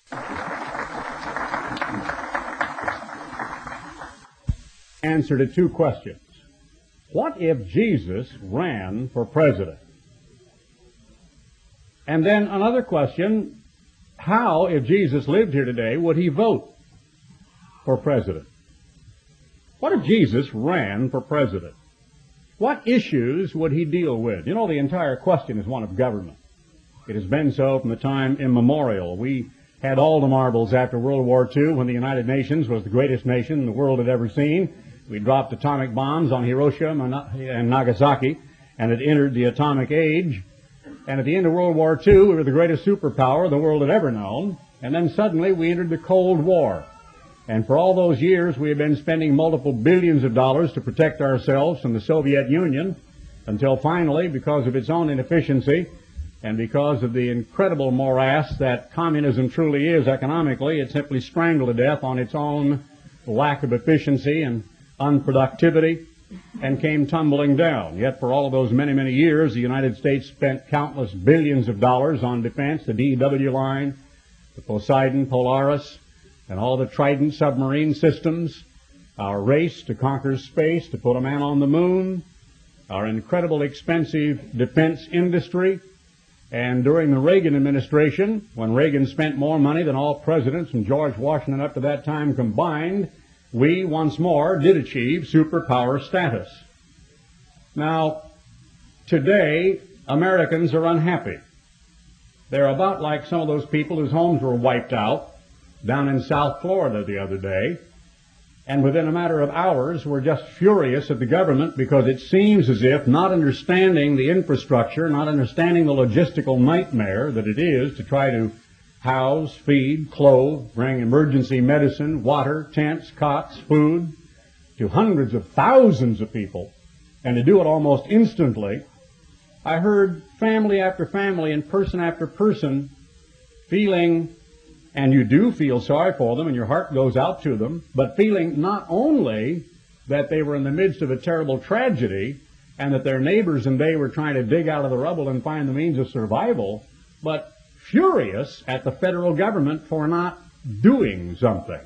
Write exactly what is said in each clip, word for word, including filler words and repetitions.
Answer to two questions. What if Jesus ran for president? And then another question, how, if Jesus lived here today, would he vote for president? What if Jesus ran for president? What issues would he deal with? You know, the entire question is one of government. It has been so from the time immemorial. We had all the marbles after World War Two when the United Nations was the greatest nation the world had ever seen. We dropped atomic bombs on Hiroshima and Nagasaki, and it entered the atomic age. And at the end of World War Two, we were the greatest superpower the world had ever known. And then suddenly we entered the Cold War. And for all those years, we have been spending multiple billions of dollars to protect ourselves from the Soviet Union, until finally, because of its own inefficiency and because of the incredible morass that communism truly is economically, it simply strangled to death on its own lack of efficiency and unproductivity and came tumbling down. Yet for all of those many, many years, the United States spent countless billions of dollars on defense, the D W line, the Poseidon, Polaris, and all the Trident submarine systems, our race to conquer space, to put a man on the moon, our incredible expensive defense industry. And during the Reagan administration, when Reagan spent more money than all presidents from George Washington up to that time combined, we once more did achieve superpower status. Now, today, Americans are unhappy. They're about like some of those people whose homes were wiped out down in South Florida the other day, and within a matter of hours were just furious at the government because it seems as if, not understanding the infrastructure, not understanding the logistical nightmare that it is to try to house, feed, clothe, bring emergency medicine, water, tents, cots, food to hundreds of thousands of people, and to do it almost instantly. I heard family after family and person after person feeling, and you do feel sorry for them and your heart goes out to them, but feeling not only that they were in the midst of a terrible tragedy and that their neighbors and they were trying to dig out of the rubble and find the means of survival, but furious at the federal government for not doing something.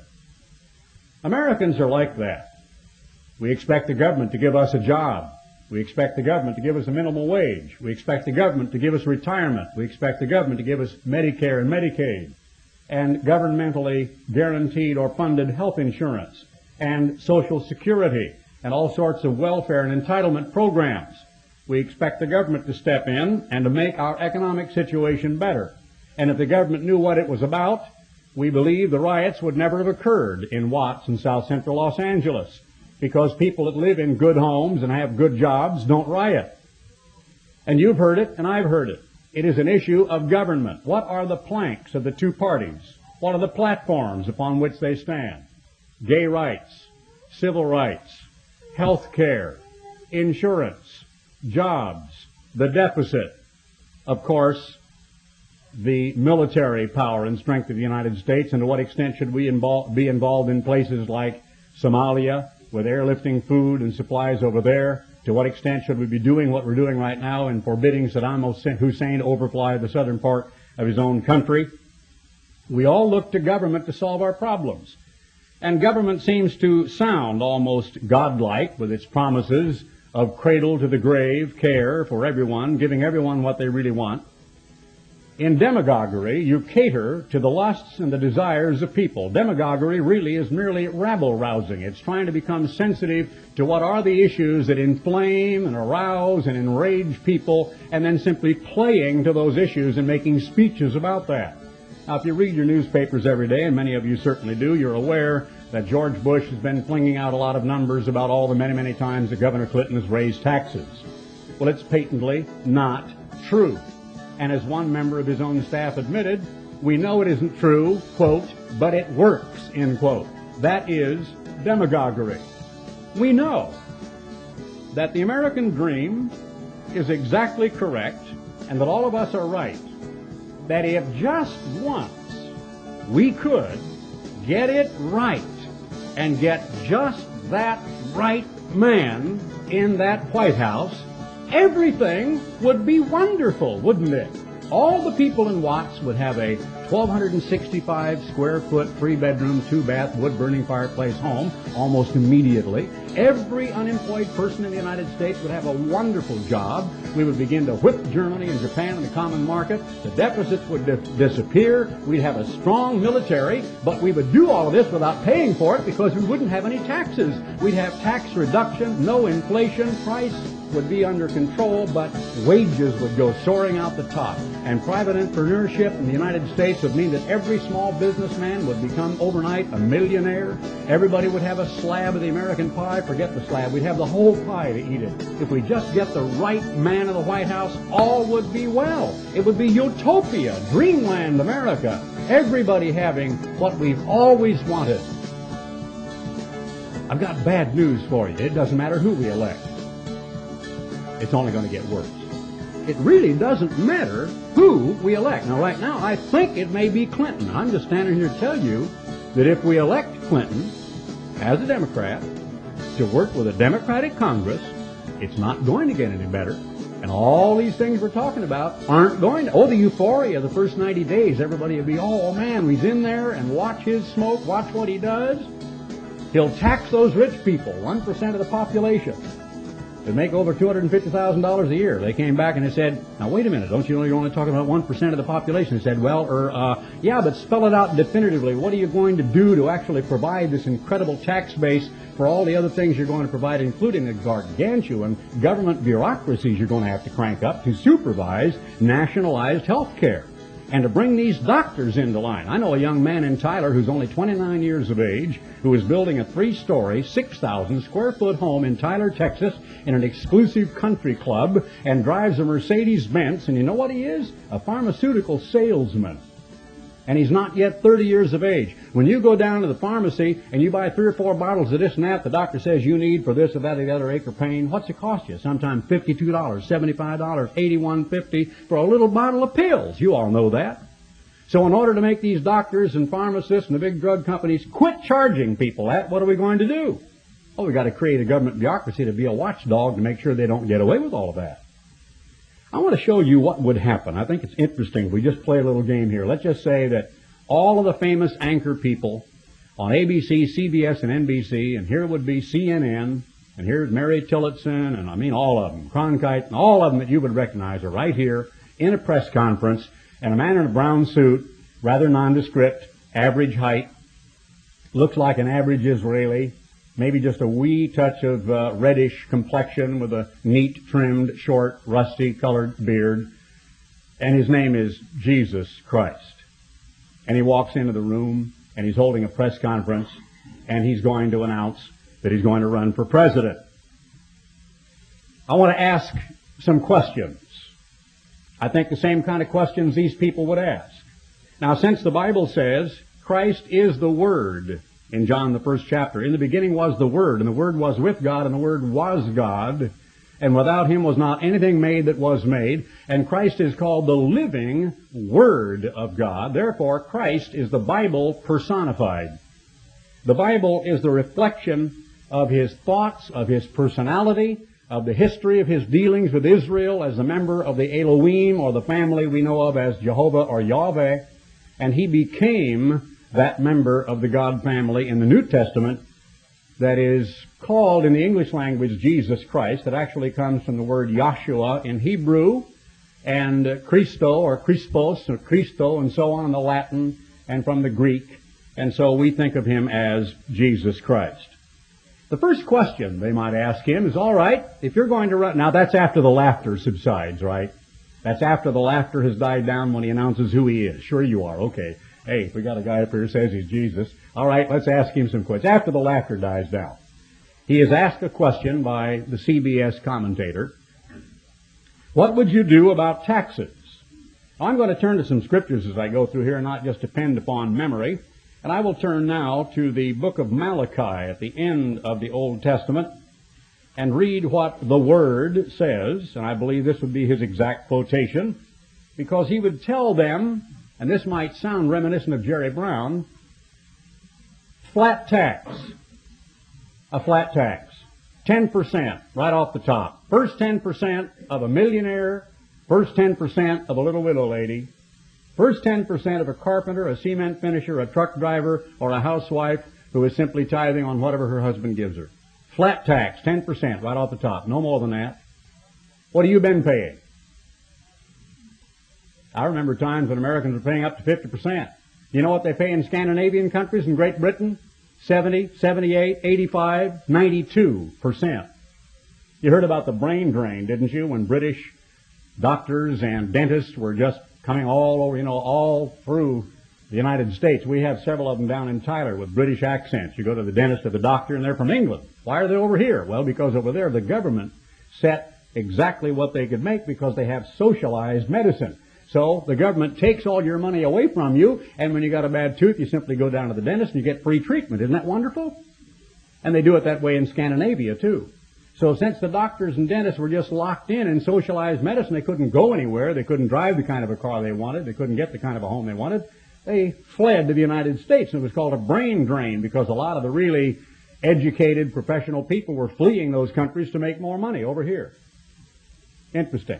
Americans are like that. We expect the government to give us a job. We expect the government to give us a minimum wage. We expect the government to give us retirement. We expect the government to give us Medicare and Medicaid, and governmentally guaranteed or funded health insurance, and Social Security, and all sorts of welfare and entitlement programs. We expect the government to step in and to make our economic situation better. And if the government knew what it was about, we believe the riots would never have occurred in Watts and South Central Los Angeles, because people that live in good homes and have good jobs don't riot. And you've heard it, and I've heard it. It is an issue of government. What are the planks of the two parties? What are the platforms upon which they stand? Gay rights, civil rights, health care, insurance, jobs, the deficit, of course, the military power and strength of the United States, and to what extent should we invol- be involved in places like Somalia, with airlifting food and supplies over there? To what extent should we be doing what we're doing right now in forbidding Saddam Hussein to overfly the southern part of his own country? We all look to government to solve our problems. And government seems to sound almost godlike with its promises of cradle to the grave care for everyone, giving everyone what they really want. In demagoguery, you cater to the lusts and the desires of people. Demagoguery really is merely rabble-rousing. It's trying to become sensitive to what are the issues that inflame and arouse and enrage people, and then simply playing to those issues and making speeches about that. Now, if you read your newspapers every day, and many of you certainly do, you're aware that George Bush has been flinging out a lot of numbers about all the many, many times that Governor Clinton has raised taxes. Well, it's patently not true. And as one member of his own staff admitted, we know it isn't true, quote, but it works, end quote. That is demagoguery. We know that the American dream is exactly correct, and that all of us are right, that if just once we could get it right and get just that right man in that White House, everything would be wonderful, wouldn't it? all the people in Watts would have a twelve sixty-five square foot, three bedroom, two bath, wood burning fireplace home almost immediately. Every unemployed person in the United States would have a wonderful job. We would begin to whip Germany and Japan in the common market. The deficits would dis- disappear. We'd have a strong military, but we would do all of this without paying for it because we wouldn't have any taxes. We'd have tax reduction, no inflation, price would be under control, but wages would go soaring out the top. And private entrepreneurship in the United States would mean that every small businessman would become overnight a millionaire. Everybody would have a slab of the American pie. Forget the slab. We'd have the whole pie to eat it. If we just get the right man in the White House, all would be well. It would be utopia, dreamland America. Everybody having what we've always wanted. I've got bad news for you. It doesn't matter who we elect. It's only going to get worse. It really doesn't matter who we elect. Now, right now, I think it may be Clinton. I'm just standing here to tell you that if we elect Clinton as a Democrat to work with a Democratic Congress, it's not going to get any better. And all these things we're talking about aren't going to. Oh, the euphoria the first ninety days, everybody will be, oh, man, he's in there, and watch his smoke, watch what he does. He'll tax those rich people, one percent of the population. They make over two hundred fifty thousand dollars a year. They came back and they said, now wait a minute, don't you know you're only talking about one percent of the population? They said, well, er, uh, yeah, but spell it out definitively. What are you going to do to actually provide this incredible tax base for all the other things you're going to provide, including the gargantuan government bureaucracies you're going to have to crank up to supervise nationalized health care? And to bring these doctors into line. I know a young man in Tyler who's only twenty-nine years of age who is building a three-story, six thousand square foot home in Tyler, Texas in an exclusive country club and drives a Mercedes-Benz. And you know what he is? A pharmaceutical salesman. And he's not yet thirty years of age. When you go down to the pharmacy and you buy three or four bottles of this and that the doctor says you need for this or that or the other ache or pain, what's it cost you? Sometimes fifty-two dollars, seventy-five dollars, eighty-one fifty for a little bottle of pills. You all know that. So in order to make these doctors and pharmacists and the big drug companies quit charging people that, what are we going to do? Oh, we've got to create a government bureaucracy to be a watchdog to make sure they don't get away with all of that. I want to show you what would happen. I think it's interesting if we just play a little game here. Let's just say that all of the famous anchor people on A B C, C B S, and N B C, and here would be C N N, and here's Mary Tillotson, and I mean all of them, Cronkite, and all of them that you would recognize are right here in a press conference, and a man in a brown suit, rather nondescript, average height, looks like an average Israeli, maybe just a wee touch of uh, reddish complexion with a neat, trimmed, short, rusty-colored beard. And his name is Jesus Christ. And he walks into the room, and he's holding a press conference, and he's going to announce that he's going to run for president. I want to ask some questions. I think the same kind of questions these people would ask. Now, since the Bible says Christ is the Word, in John, the first chapter, in the beginning was the Word, and the Word was with God, and the Word was God, and without Him was not anything made that was made, and Christ is called the living Word of God. Therefore, Christ is the Bible personified. The Bible is the reflection of His thoughts, of His personality, of the history of His dealings with Israel as a member of the Elohim, or the family we know of as Jehovah or Yahweh, and He became that member of the God family in the New Testament that is called in the English language Jesus Christ. It actually comes from the word Yahshua in Hebrew, and Christo or Christos or Christo and so on in the Latin, and from the Greek. And so we think of Him as Jesus Christ. The first question they might ask Him is, all right, if you're going to run... Now that's after the laughter subsides, right? That's after the laughter has died down when He announces who He is. Sure you are, okay. Hey, we got a guy up here who says he's Jesus. All right, let's ask him some questions. After the laughter dies down, he is asked a question by the C B S commentator. What would you do about taxes? I'm going to turn to some scriptures as I go through here and not just depend upon memory. And I will turn now to the book of Malachi at the end of the Old Testament and read what the Word says. And I believe this would be his exact quotation, because he would tell them, and this might sound reminiscent of Jerry Brown, flat tax. A flat tax. ten percent right off the top. First ten percent of a millionaire First ten percent of a little widow lady, first ten percent of a carpenter, a cement finisher, a truck driver, or a housewife who is simply tithing on whatever her husband gives her. Flat tax, ten percent right off the top, no more than that. What have you been paying? I remember times when Americans were paying up to fifty percent. You know what they pay in Scandinavian countries and Great Britain? seventy, seventy-eight, eighty-five, ninety-two percent. You heard about the brain drain, didn't you, when British doctors and dentists were just coming all over, you know, all through the United States. We have several of them down in Tyler with British accents. You go to the dentist or the doctor and they're from England. Why are they over here? Well, because over there the government set exactly what they could make because they have socialized medicine. So the government takes all your money away from you, and when you got a bad tooth, you simply go down to the dentist and you get free treatment. Isn't that wonderful? And they do it that way in Scandinavia, too. So since the doctors and dentists were just locked in in socialized medicine, they couldn't go anywhere, they couldn't drive the kind of a car they wanted, they couldn't get the kind of a home they wanted, they fled to the United States, and it was called a brain drain because a lot of the really educated professional people were fleeing those countries to make more money over here. Interesting.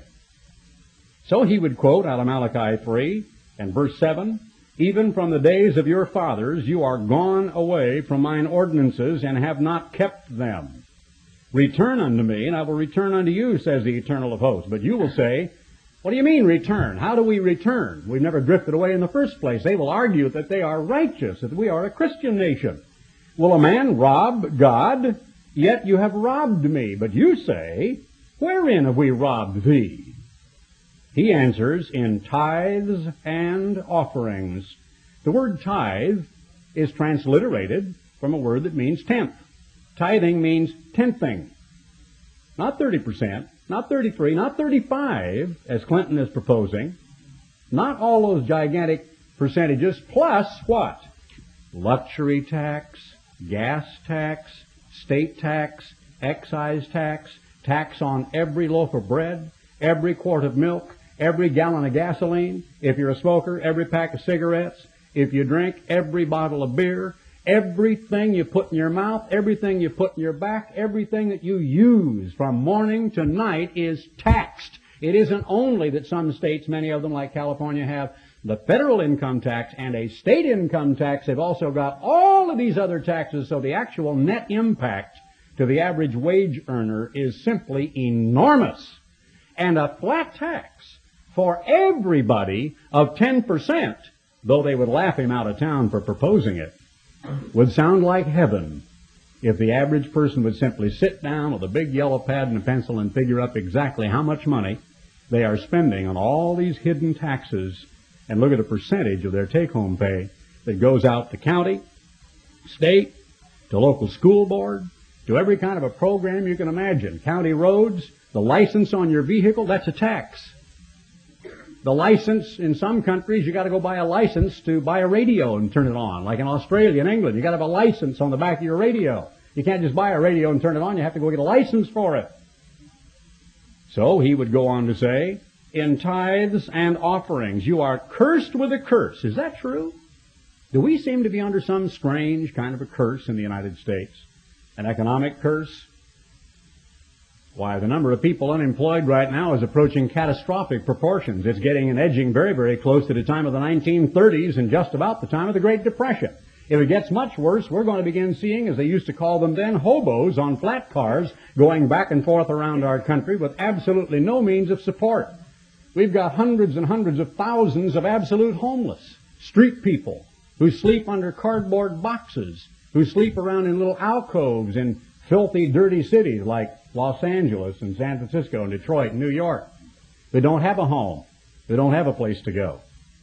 So he would quote out of Malachi three and verse seven, "Even from the days of your fathers you are gone away from mine ordinances and have not kept them. Return unto me, and I will return unto you, says the Eternal of hosts." But you will say, what do you mean return? How do we return? We've never drifted away in the first place. They will argue that they are righteous, that we are a Christian nation. Will a man rob God? Yet you have robbed me. But you say, wherein have we robbed thee? He answers, in tithes and offerings. The word tithe is transliterated from a word that means tenth. Tithing means tenthing. Not thirty percent, not thirty-three, not thirty-five, as Clinton is proposing. Not all those gigantic percentages, plus what? Luxury tax, gas tax, state tax, excise tax, tax on every loaf of bread, every quart of milk, every gallon of gasoline, if you're a smoker, every pack of cigarettes, if you drink, every bottle of beer, everything you put in your mouth, everything you put in your back, everything that you use from morning to night is taxed. It isn't only that some states, many of them like California, have the federal income tax and a state income tax. They've also got all of these other taxes, so the actual net impact to the average wage earner is simply enormous. And a flat tax for everybody of ten percent, though they would laugh him out of town for proposing it, would sound like heaven if the average person would simply sit down with a big yellow pad and a pencil and figure up exactly how much money they are spending on all these hidden taxes and look at a percentage of their take-home pay that goes out to county, state, to local school board, to every kind of a program you can imagine. County roads, the license on your vehicle, that's a tax. The license, in some countries, you got to go buy a license to buy a radio and turn it on. Like in Australia and England, you got to have a license on the back of your radio. You can't just buy a radio and turn it on. You have to go get a license for it. So he would go on to say, in tithes and offerings, you are cursed with a curse. Is that true? Do we seem to be under some strange kind of a curse in the United States? An economic curse? Why, the number of people unemployed right now is approaching catastrophic proportions. It's getting and edging very, very close to the time of the nineteen thirties and just about the time of the Great Depression. If it gets much worse, we're going to begin seeing, as they used to call them then, hobos on flat cars going back and forth around our country with absolutely no means of support. We've got hundreds and hundreds of thousands of absolute homeless, street people who sleep under cardboard boxes, who sleep around in little alcoves in filthy, dirty cities like Los Angeles and San Francisco and Detroit and New York. They don't have a home. They don't have a place to go.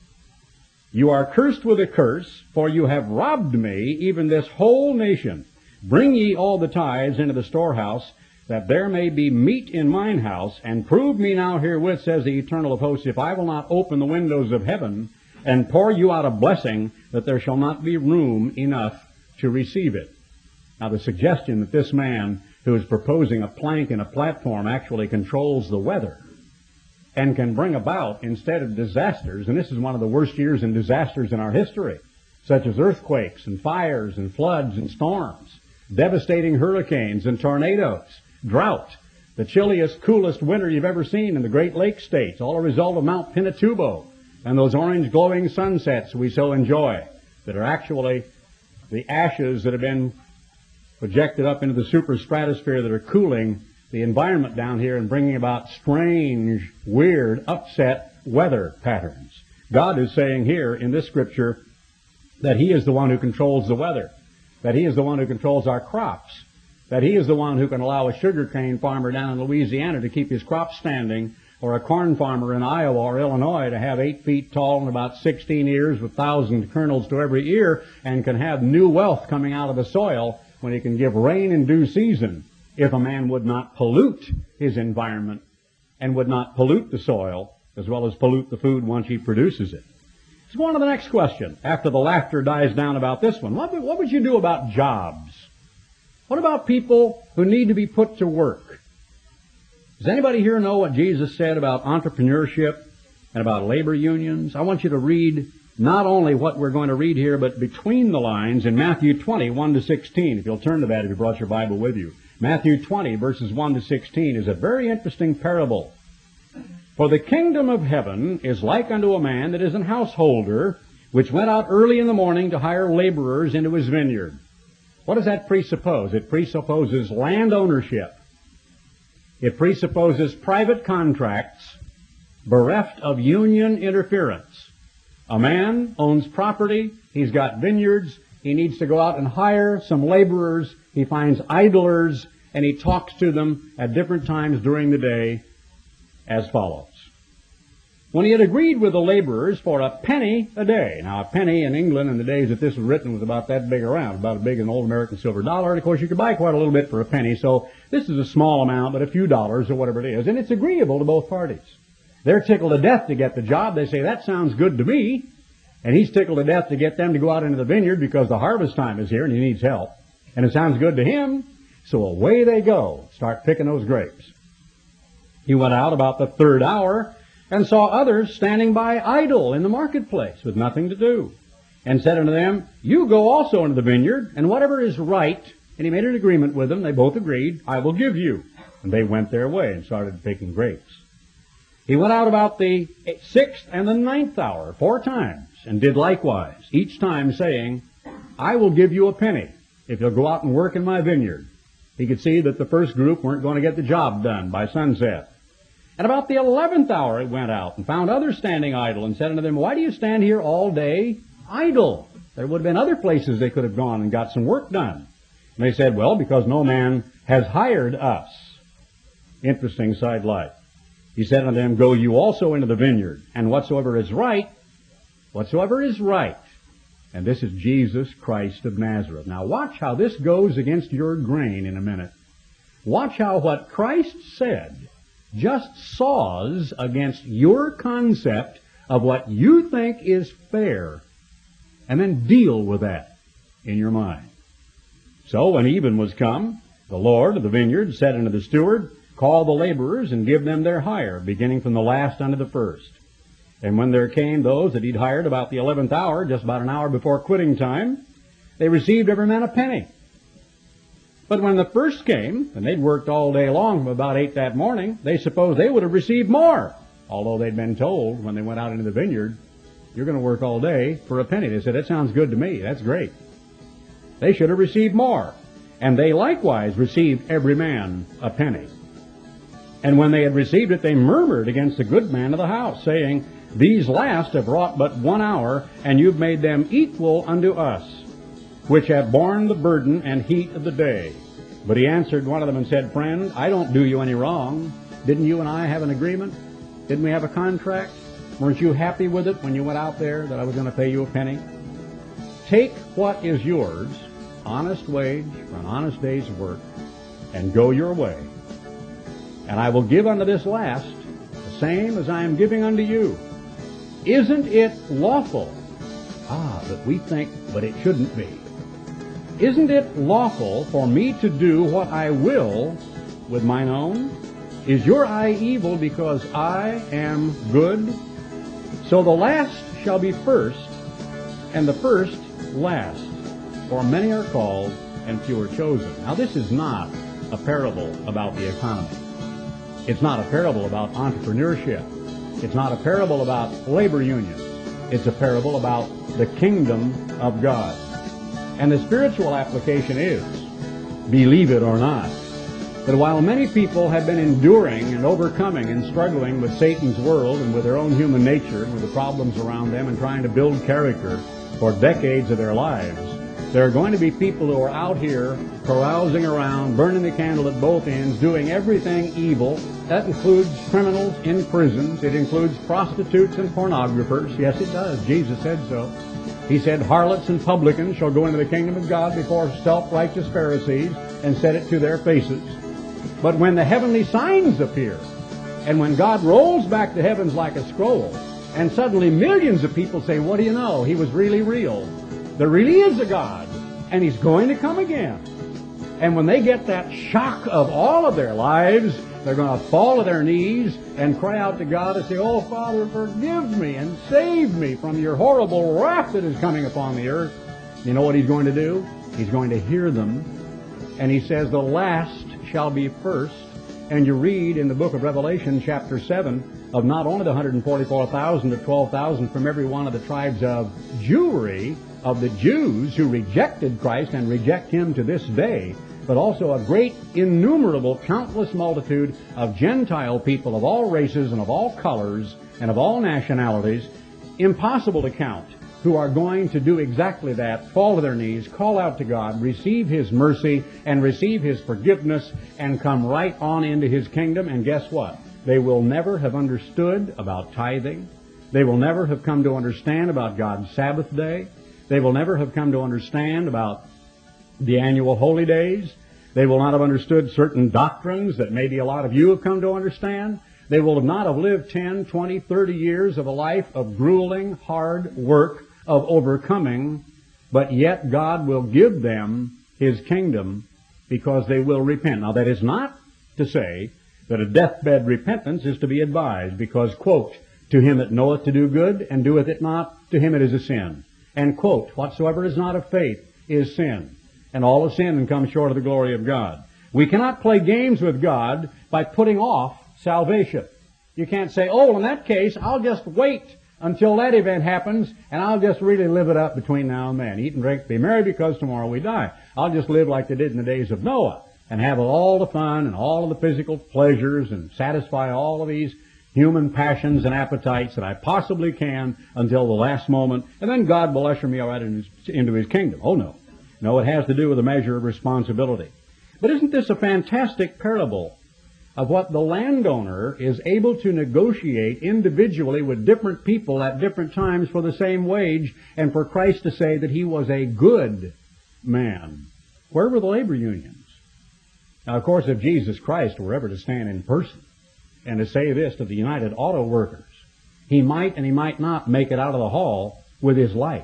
You are cursed with a curse, for you have robbed me, even this whole nation. Bring ye all the tithes into the storehouse, that there may be meat in mine house, and prove me now herewith, says the Eternal of hosts, if I will not open the windows of heaven and pour you out a blessing, that there shall not be room enough to receive it. Now, the suggestion that this man who is proposing a plank and a platform actually controls the weather and can bring about, instead of disasters, and this is one of the worst years in disasters in our history, such as earthquakes and fires and floods and storms, devastating hurricanes and tornadoes, drought, the chilliest, coolest winter you've ever seen in the Great Lakes states, all a result of Mount Pinatubo and those orange glowing sunsets we so enjoy that are actually the ashes that have been projected up into the superstratosphere that are cooling the environment down here and bringing about strange, weird, upset weather patterns. God is saying here in this scripture that He is the one who controls the weather, that He is the one who controls our crops, that He is the one who can allow a sugarcane farmer down in Louisiana to keep his crops standing, or a corn farmer in Iowa or Illinois to have eight feet tall and about sixteen ears with thousand kernels to every ear, and can have new wealth coming out of the soil when he can give rain in due season, if a man would not pollute his environment and would not pollute the soil as well as pollute the food once he produces it. Let's go on to the next question. After the laughter dies down about this one, what, what would you do about jobs? What about people who need to be put to work? Does anybody here know what Jesus said about entrepreneurship and about labor unions? I want you to read not only what we're going to read here, but between the lines in Matthew twenty, one to sixteen. If you'll turn to that if you brought your Bible with you. Matthew twenty, verses one to sixteen is a very interesting parable. For the kingdom of heaven is like unto a man that is an householder, which went out early in the morning to hire laborers into his vineyard. What does that presuppose? It presupposes land ownership. It presupposes private contracts bereft of union interference. A man owns property, he's got vineyards, he needs to go out and hire some laborers, he finds idlers, and he talks to them at different times during the day as follows. When he had agreed with the laborers for a penny a day. Now, a penny in England in the days that this was written was about that big around, about as big as an old American silver dollar. And, of course, you could buy quite a little bit for a penny, so this is a small amount, but a few dollars or whatever it is. And it's agreeable to both parties. They're tickled to death to get the job. They say, that sounds good to me. And he's tickled to death to get them to go out into the vineyard because the harvest time is here and he needs help. And it sounds good to him. So away they go, start picking those grapes. He went out about the third hour and saw others standing by idle in the marketplace with nothing to do, and said unto them, you go also into the vineyard, and whatever is right, and he made an agreement with them, they both agreed, I will give you. And they went their way and started picking grapes. He went out about the sixth and the ninth hour, four times, and did likewise, each time saying, I will give you a penny if you'll go out and work in my vineyard. He could see that the first group weren't going to get the job done by sunset. And about the eleventh hour he went out and found others standing idle, and said unto them, why do you stand here all day idle? There would have been other places they could have gone and got some work done. And they said, well, because no man has hired us. Interesting sidelight. He said unto them, go you also into the vineyard, and whatsoever is right, whatsoever is right. And this is Jesus Christ of Nazareth. Now watch how this goes against your grain in a minute. Watch how what Christ said just saws against your concept of what you think is fair, and then deal with that in your mind. So when even was come, the Lord of the vineyard said unto the steward, call the laborers and give them their hire, beginning from the last unto the first. And when there came those that he'd hired about the eleventh hour, just about an hour before quitting time, they received every man a penny. But when the first came, and they'd worked all day long from about eight that morning, they supposed they would have received more, although they'd been told when they went out into the vineyard, you're going to work all day for a penny. They said, that sounds good to me. That's great. They should have received more. And they likewise received every man a penny. And when they had received it, they murmured against the good man of the house, saying, these last have wrought but one hour, and you've made them equal unto us, which have borne the burden and heat of the day. But he answered one of them and said, friend, I don't do you any wrong. Didn't you and I have an agreement? Didn't we have a contract? Weren't you happy with it when you went out there that I was going to pay you a penny? Take what is yours, honest wage for an honest day's work, and go your way. And I will give unto this last the same as I am giving unto you. Isn't it lawful? Ah, but we think, but it shouldn't be. Isn't it lawful for me to do what I will with mine own? Is your eye evil because I am good? So the last shall be first, and the first last. For many are called, and few are chosen. Now this is not a parable about the economy. It's not a parable about entrepreneurship. It's not a parable about labor unions. It's a parable about the kingdom of God. And the spiritual application is, believe it or not, that while many people have been enduring and overcoming and struggling with Satan's world and with their own human nature and with the problems around them and trying to build character for decades of their lives, there are going to be people who are out here carousing around, burning the candle at both ends, doing everything evil. That includes criminals in prisons. It includes prostitutes and pornographers. Yes, it does. Jesus said so. He said, harlots and publicans shall go into the kingdom of God before self-righteous Pharisees, and said it to their faces. But when the heavenly signs appear, and when God rolls back the heavens like a scroll, and suddenly millions of people say, what do you know? He was really real. There really is a God, and He's going to come again. And when they get that shock of all of their lives, they're going to fall to their knees and cry out to God and say, oh, Father, forgive me and save me from your horrible wrath that is coming upon the earth. You know what He's going to do? He's going to hear them. And He says, the last shall be first. And you read in the book of Revelation, chapter seven, of not only the one hundred forty-four thousand to twelve thousand from every one of the tribes of Jewry, of the Jews who rejected Christ and reject Him to this day, but also a great, innumerable, countless multitude of Gentile people of all races and of all colors and of all nationalities, impossible to count, who are going to do exactly that, fall to their knees, call out to God, receive His mercy, and receive His forgiveness, and come right on into His kingdom. And guess what? They will never have understood about tithing. They will never have come to understand about God's Sabbath day. They will never have come to understand about the annual holy days. They will not have understood certain doctrines that maybe a lot of you have come to understand. They will not have lived ten, twenty, thirty years of a life of grueling, hard work, of overcoming, but yet God will give them His kingdom because they will repent. Now, that is not to say that a deathbed repentance is to be advised, because, quote, to him that knoweth to do good and doeth it not, to him it is a sin. And, quote, whatsoever is not of faith is sin. And all have sinned and come short of the glory of God. We cannot play games with God by putting off salvation. You can't say, oh, in that case, I'll just wait until that event happens, and I'll just really live it up between now and then. Eat and drink, be merry, because tomorrow we die. I'll just live like they did in the days of Noah, and have all the fun and all of the physical pleasures and satisfy all of these human passions and appetites that I possibly can until the last moment, and then God will usher me all right in his, into His kingdom. Oh, no. No, it has to do with a measure of responsibility. But isn't this a fantastic parable of what the landowner is able to negotiate individually with different people at different times for the same wage, and for Christ to say that He was a good man? Where were the labor unions? Now, of course, if Jesus Christ were ever to stand in person and to say this to the United Auto Workers, He might and He might not make it out of the hall with His life.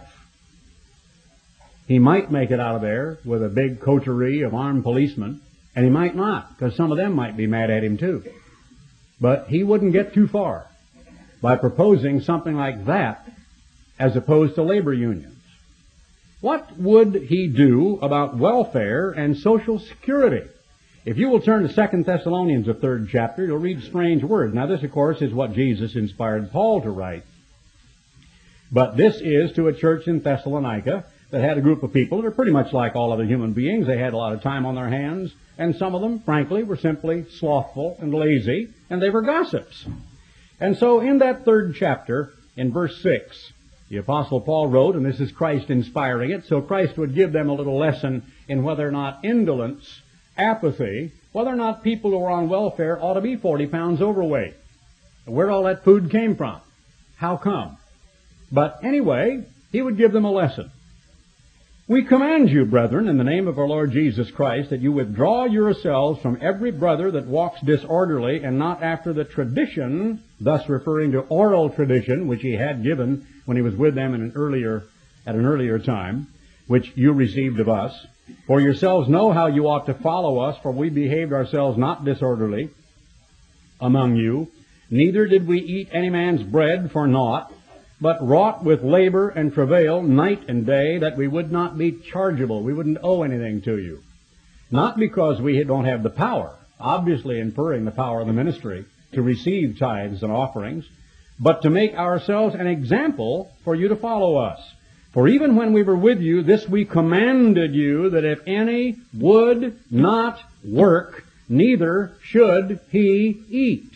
He might make it out of there with a big coterie of armed policemen, and He might not, because some of them might be mad at Him too. But He wouldn't get too far by proposing something like that as opposed to labor unions. What would He do about welfare and Social Security? If you will turn to Second Thessalonians, the third chapter, you'll read strange words. Now, this, of course, is what Jesus inspired Paul to write. But this is to a church in Thessalonica that had a group of people that are pretty much like all other human beings. They had a lot of time on their hands, and some of them, frankly, were simply slothful and lazy, and they were gossips. And so in that third chapter, in verse six, the Apostle Paul wrote, and this is Christ inspiring it, so Christ would give them a little lesson in whether or not indolence, apathy, whether or not people who are on welfare ought to be forty pounds overweight. Where all that food came from. How come? But anyway, he would give them a lesson. We command you, brethren, in the name of our Lord Jesus Christ, that you withdraw yourselves from every brother that walks disorderly and not after the tradition, thus referring to oral tradition, which he had given when he was with them in an earlier, at an earlier time, which you received of us. For yourselves know how you ought to follow us, for we behaved ourselves not disorderly among you, neither did we eat any man's bread for naught, but wrought with labor and travail night and day, that we would not be chargeable. We wouldn't owe anything to you. Not because we don't have the power, obviously inferring the power of the ministry to receive tithes and offerings, but to make ourselves an example for you to follow us. For even when we were with you, this we commanded you, that if any would not work, neither should he eat.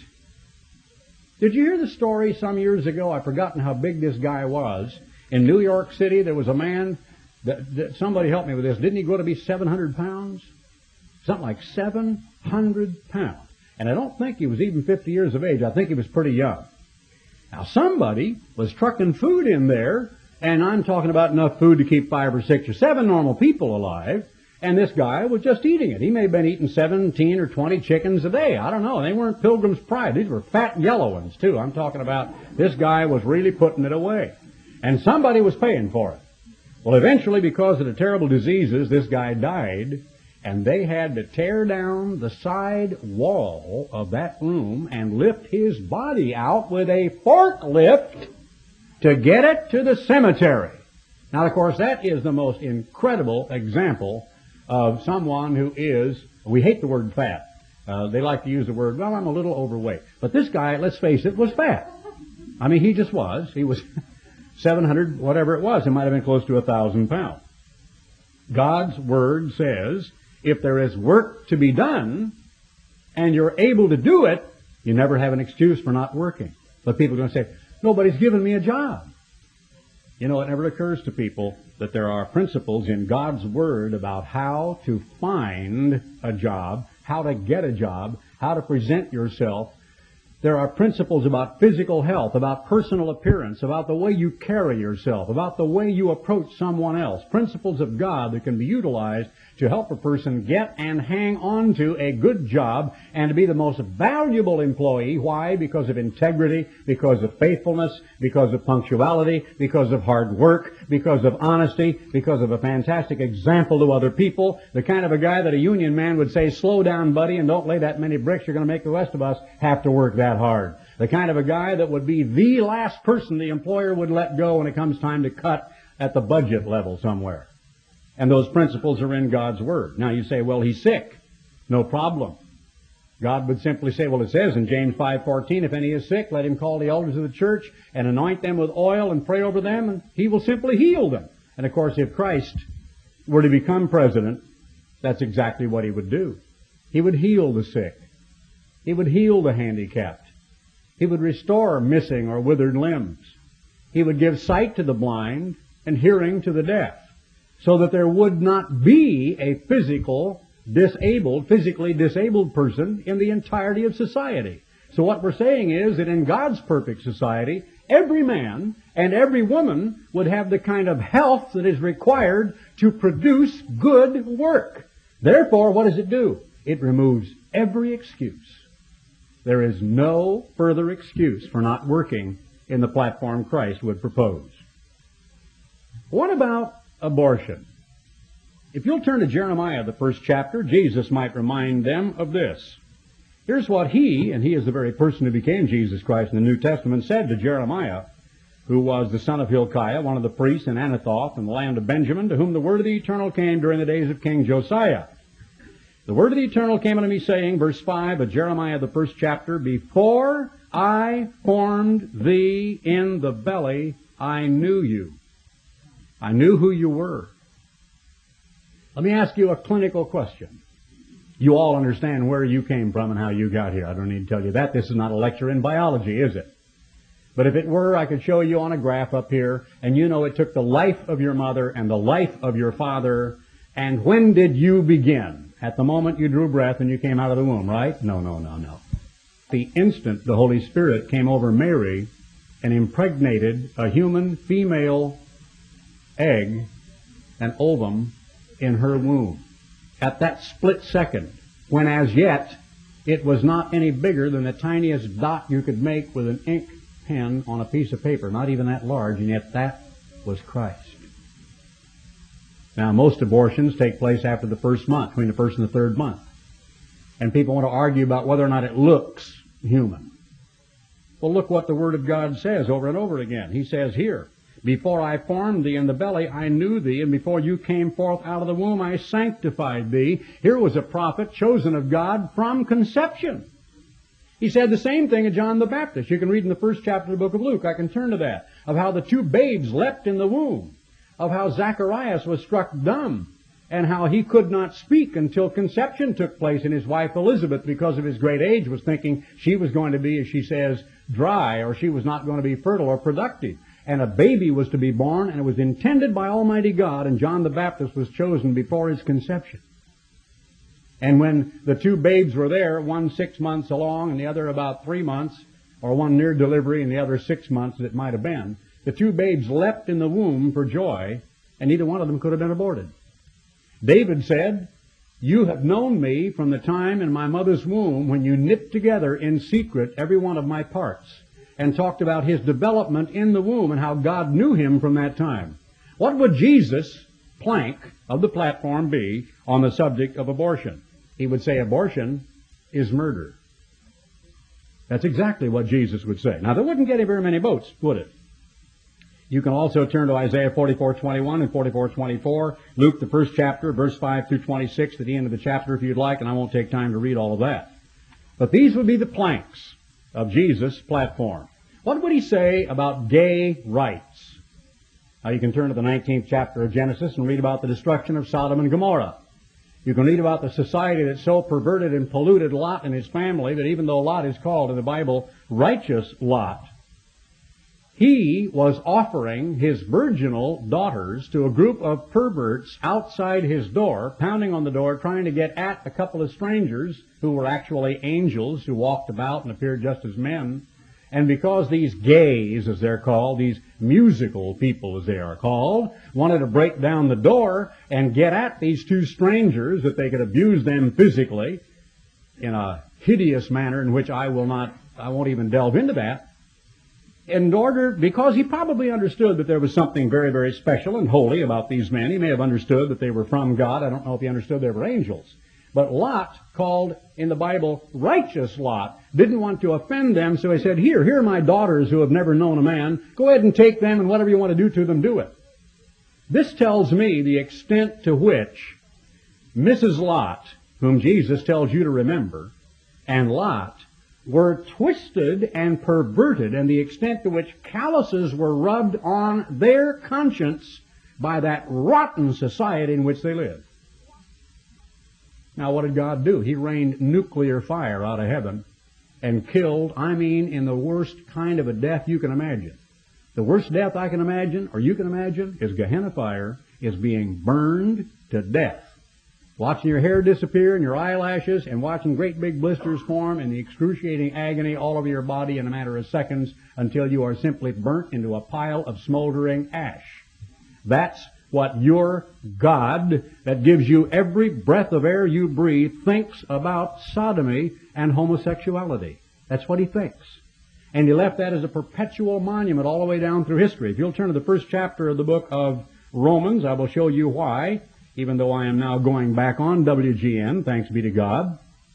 Did you hear the story some years ago? I've forgotten how big this guy was. In New York City, there was a man, that, that somebody help me with this. Didn't he grow to be seven hundred pounds? Something like seven hundred pounds. And I don't think he was even fifty years of age. I think he was pretty young. Now, somebody was trucking food in there, and I'm talking about enough food to keep five or six or seven normal people alive, and this guy was just eating it. He may have been eating seventeen or twenty chickens a day. I don't know. They weren't Pilgrim's Pride. These were fat yellow ones, too. I'm talking about this guy was really putting it away. And somebody was paying for it. Well, eventually, because of the terrible diseases, this guy died, and they had to tear down the side wall of that room and lift his body out with a forklift to get it to the cemetery. Now, of course, that is the most incredible example of someone who is, we hate the word fat. Uh, they like to use the word, well, I'm a little overweight. But this guy, let's face it, was fat. I mean, he just was. He was seven hundred, whatever it was. It might have been close to one thousand pounds. God's Word says, if there is work to be done, and you're able to do it, you never have an excuse for not working. But people are going to say, nobody's given me a job. You know, it never occurs to people that there are principles in God's Word about how to find a job, how to get a job, how to present yourself. There are principles about physical health, about personal appearance, about the way you carry yourself, about the way you approach someone else. Principles of God that can be utilized to help a person get and hang on to a good job and to be the most valuable employee. Why? Because of integrity, because of faithfulness, because of punctuality, because of hard work, because of honesty, because of a fantastic example to other people. The kind of a guy that a union man would say, slow down, buddy, and don't lay that many bricks. You're going to make the rest of us have to work that hard. The kind of a guy that would be the last person the employer would let go when it comes time to cut at the budget level somewhere. And those principles are in God's Word. Now you say, well, he's sick. No problem. God would simply say, well, it says in James five fourteen, if any is sick, let him call the elders of the church and anoint them with oil and pray over them, and he will simply heal them. And of course, if Christ were to become president, that's exactly what he would do. He would heal the sick. He would heal the handicapped. He would restore missing or withered limbs. He would give sight to the blind and hearing to the deaf, so that there would not be a physical disabled, physically disabled person in the entirety of society. So what we're saying is that in God's perfect society, every man and every woman would have the kind of health that is required to produce good work. Therefore, what does it do? It removes every excuse. There is no further excuse for not working in the platform Christ would propose. What about abortion? If you'll turn to Jeremiah, the first chapter, Jesus might remind them of this. Here's what he, and he is the very person who became Jesus Christ in the New Testament, said to Jeremiah, who was the son of Hilkiah, one of the priests in Anathoth in the land of Benjamin, to whom the word of the Eternal came during the days of King Josiah. The word of the Eternal came unto me, saying, verse five of Jeremiah, the first chapter, before I formed thee in the belly, I knew you. I knew who you were. Let me ask you a clinical question. You all understand where you came from and how you got here. I don't need to tell you that. This is not a lecture in biology, is it? But if it were, I could show you on a graph up here, and you know it took the life of your mother and the life of your father, and when did you begin? At the moment you drew breath and you came out of the womb, right? No, no, no, no. The instant the Holy Spirit came over Mary and impregnated a human female egg, an ovum, in her womb. At that split second, when as yet it was not any bigger than the tiniest dot you could make with an ink pen on a piece of paper, not even that large, and yet that was Christ. Now, most abortions take place after the first month, between the first and the third month. And people want to argue about whether or not it looks human. Well, look what the Word of God says over and over again. He says here, Before I formed thee in the belly, I knew thee, and before you came forth out of the womb, I sanctified thee. Here was a prophet chosen of God from conception. He said the same thing of John the Baptist. You can read in the first chapter of the book of Luke. I can turn to that. Of how the two babes leapt in the womb. Of how Zacharias was struck dumb. And how he could not speak until conception took place. And his wife Elizabeth, because of his great age, was thinking she was going to be, as she says, dry, or she was not going to be fertile or productive. And a baby was to be born, and it was intended by Almighty God, and John the Baptist was chosen before his conception. And when the two babes were there, one six months along and the other about three months, or one near delivery and the other six months it might have been, the two babes leapt in the womb for joy, and neither one of them could have been aborted. David said, you have known me from the time in my mother's womb when you knit together in secret every one of my parts, and talked about his development in the womb and how God knew him from that time. What would Jesus' plank of the platform be on the subject of abortion? He would say abortion is murder. That's exactly what Jesus would say. Now, that wouldn't get him very many votes, would it? You can also turn to Isaiah forty-four twenty-one and forty-four twenty-four, Luke, the first chapter, verse five through twenty-six, at the end of the chapter if you'd like, and I won't take time to read all of that. But these would be the planks of Jesus' platform. What would he say about gay rights? Now, you can turn to the nineteenth chapter of Genesis and read about the destruction of Sodom and Gomorrah. You can read about the society that so perverted and polluted Lot and his family that even though Lot is called in the Bible righteous Lot, he was offering his virginal daughters to a group of perverts outside his door, pounding on the door, trying to get at a couple of strangers who were actually angels who walked about and appeared just as men. And because these gays, as they're called, these musical people, as they are called, wanted to break down the door and get at these two strangers that they could abuse them physically in a hideous manner in which I will not, I won't even delve into that, in order, because he probably understood that there was something very, very special and holy about these men. He may have understood that they were from God. I don't know if he understood they were angels. But Lot, called in the Bible righteous Lot, didn't want to offend them, so he said, here, here are my daughters who have never known a man. Go ahead and take them, and whatever you want to do to them, do it. This tells me the extent to which Missus Lot, whom Jesus tells you to remember, and Lot were twisted and perverted, and the extent to which calluses were rubbed on their conscience by that rotten society in which they lived. Now, what did God do? He rained nuclear fire out of heaven and killed, I mean, in the worst kind of a death you can imagine. The worst death I can imagine, or you can imagine, is Gehenna fire, is being burned to death. Watching your hair disappear and your eyelashes and watching great big blisters form and the excruciating agony all over your body in a matter of seconds until you are simply burnt into a pile of smoldering ash. That's what your God, that gives you every breath of air you breathe, thinks about sodomy and homosexuality. That's what he thinks. And he left that as a perpetual monument all the way down through history. If you'll turn to the first chapter of the book of Romans, I will show you why, even though I am now going back on W G N, thanks be to God.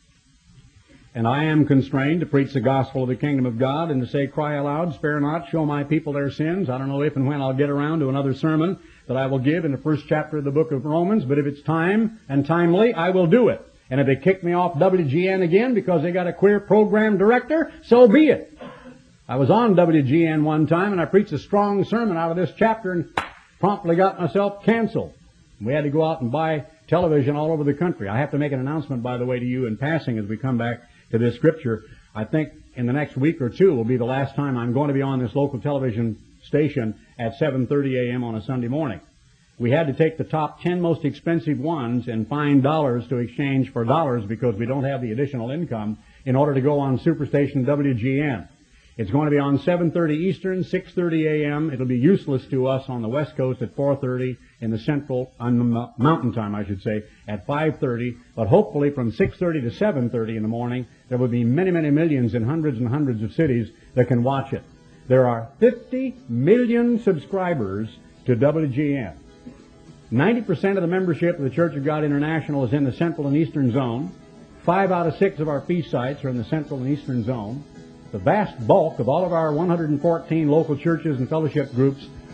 And I am constrained to preach the gospel of the kingdom of God and to say, cry aloud, spare not, show my people their sins. I don't know if and when I'll get around to another sermon that I will give in the first chapter of the book of Romans, but if it's time and timely, I will do it. And if they kick me off W G N again because they got a queer program director, so be it. I was on W G N one time and I preached a strong sermon out of this chapter and promptly got myself canceled. We had to go out and buy television all over the country. I have to make an announcement, by the way, to you in passing as we come back to this scripture. I think in the next week or two will be the last time I'm going to be on this local television station at seven thirty a.m. on a Sunday morning. We had to take the top ten most expensive ones and find dollars to exchange for dollars because we don't have the additional income in order to go on Superstation W G N. It's going to be on seven thirty Eastern, six thirty a.m. It'll be useless to us on the West Coast at four thirty, in the Central, on the Mountain Time, I should say, at five thirty. But hopefully from six thirty to seven thirty in the morning, there will be many, many millions in hundreds and hundreds of cities that can watch it. There are fifty million subscribers to W G N. ninety percent of the membership of the Church of God International is in the Central and Eastern Zone. Five out of six of our feast sites are in the Central and Eastern Zone. The vast bulk of all of our one hundred fourteen local churches and fellowship groups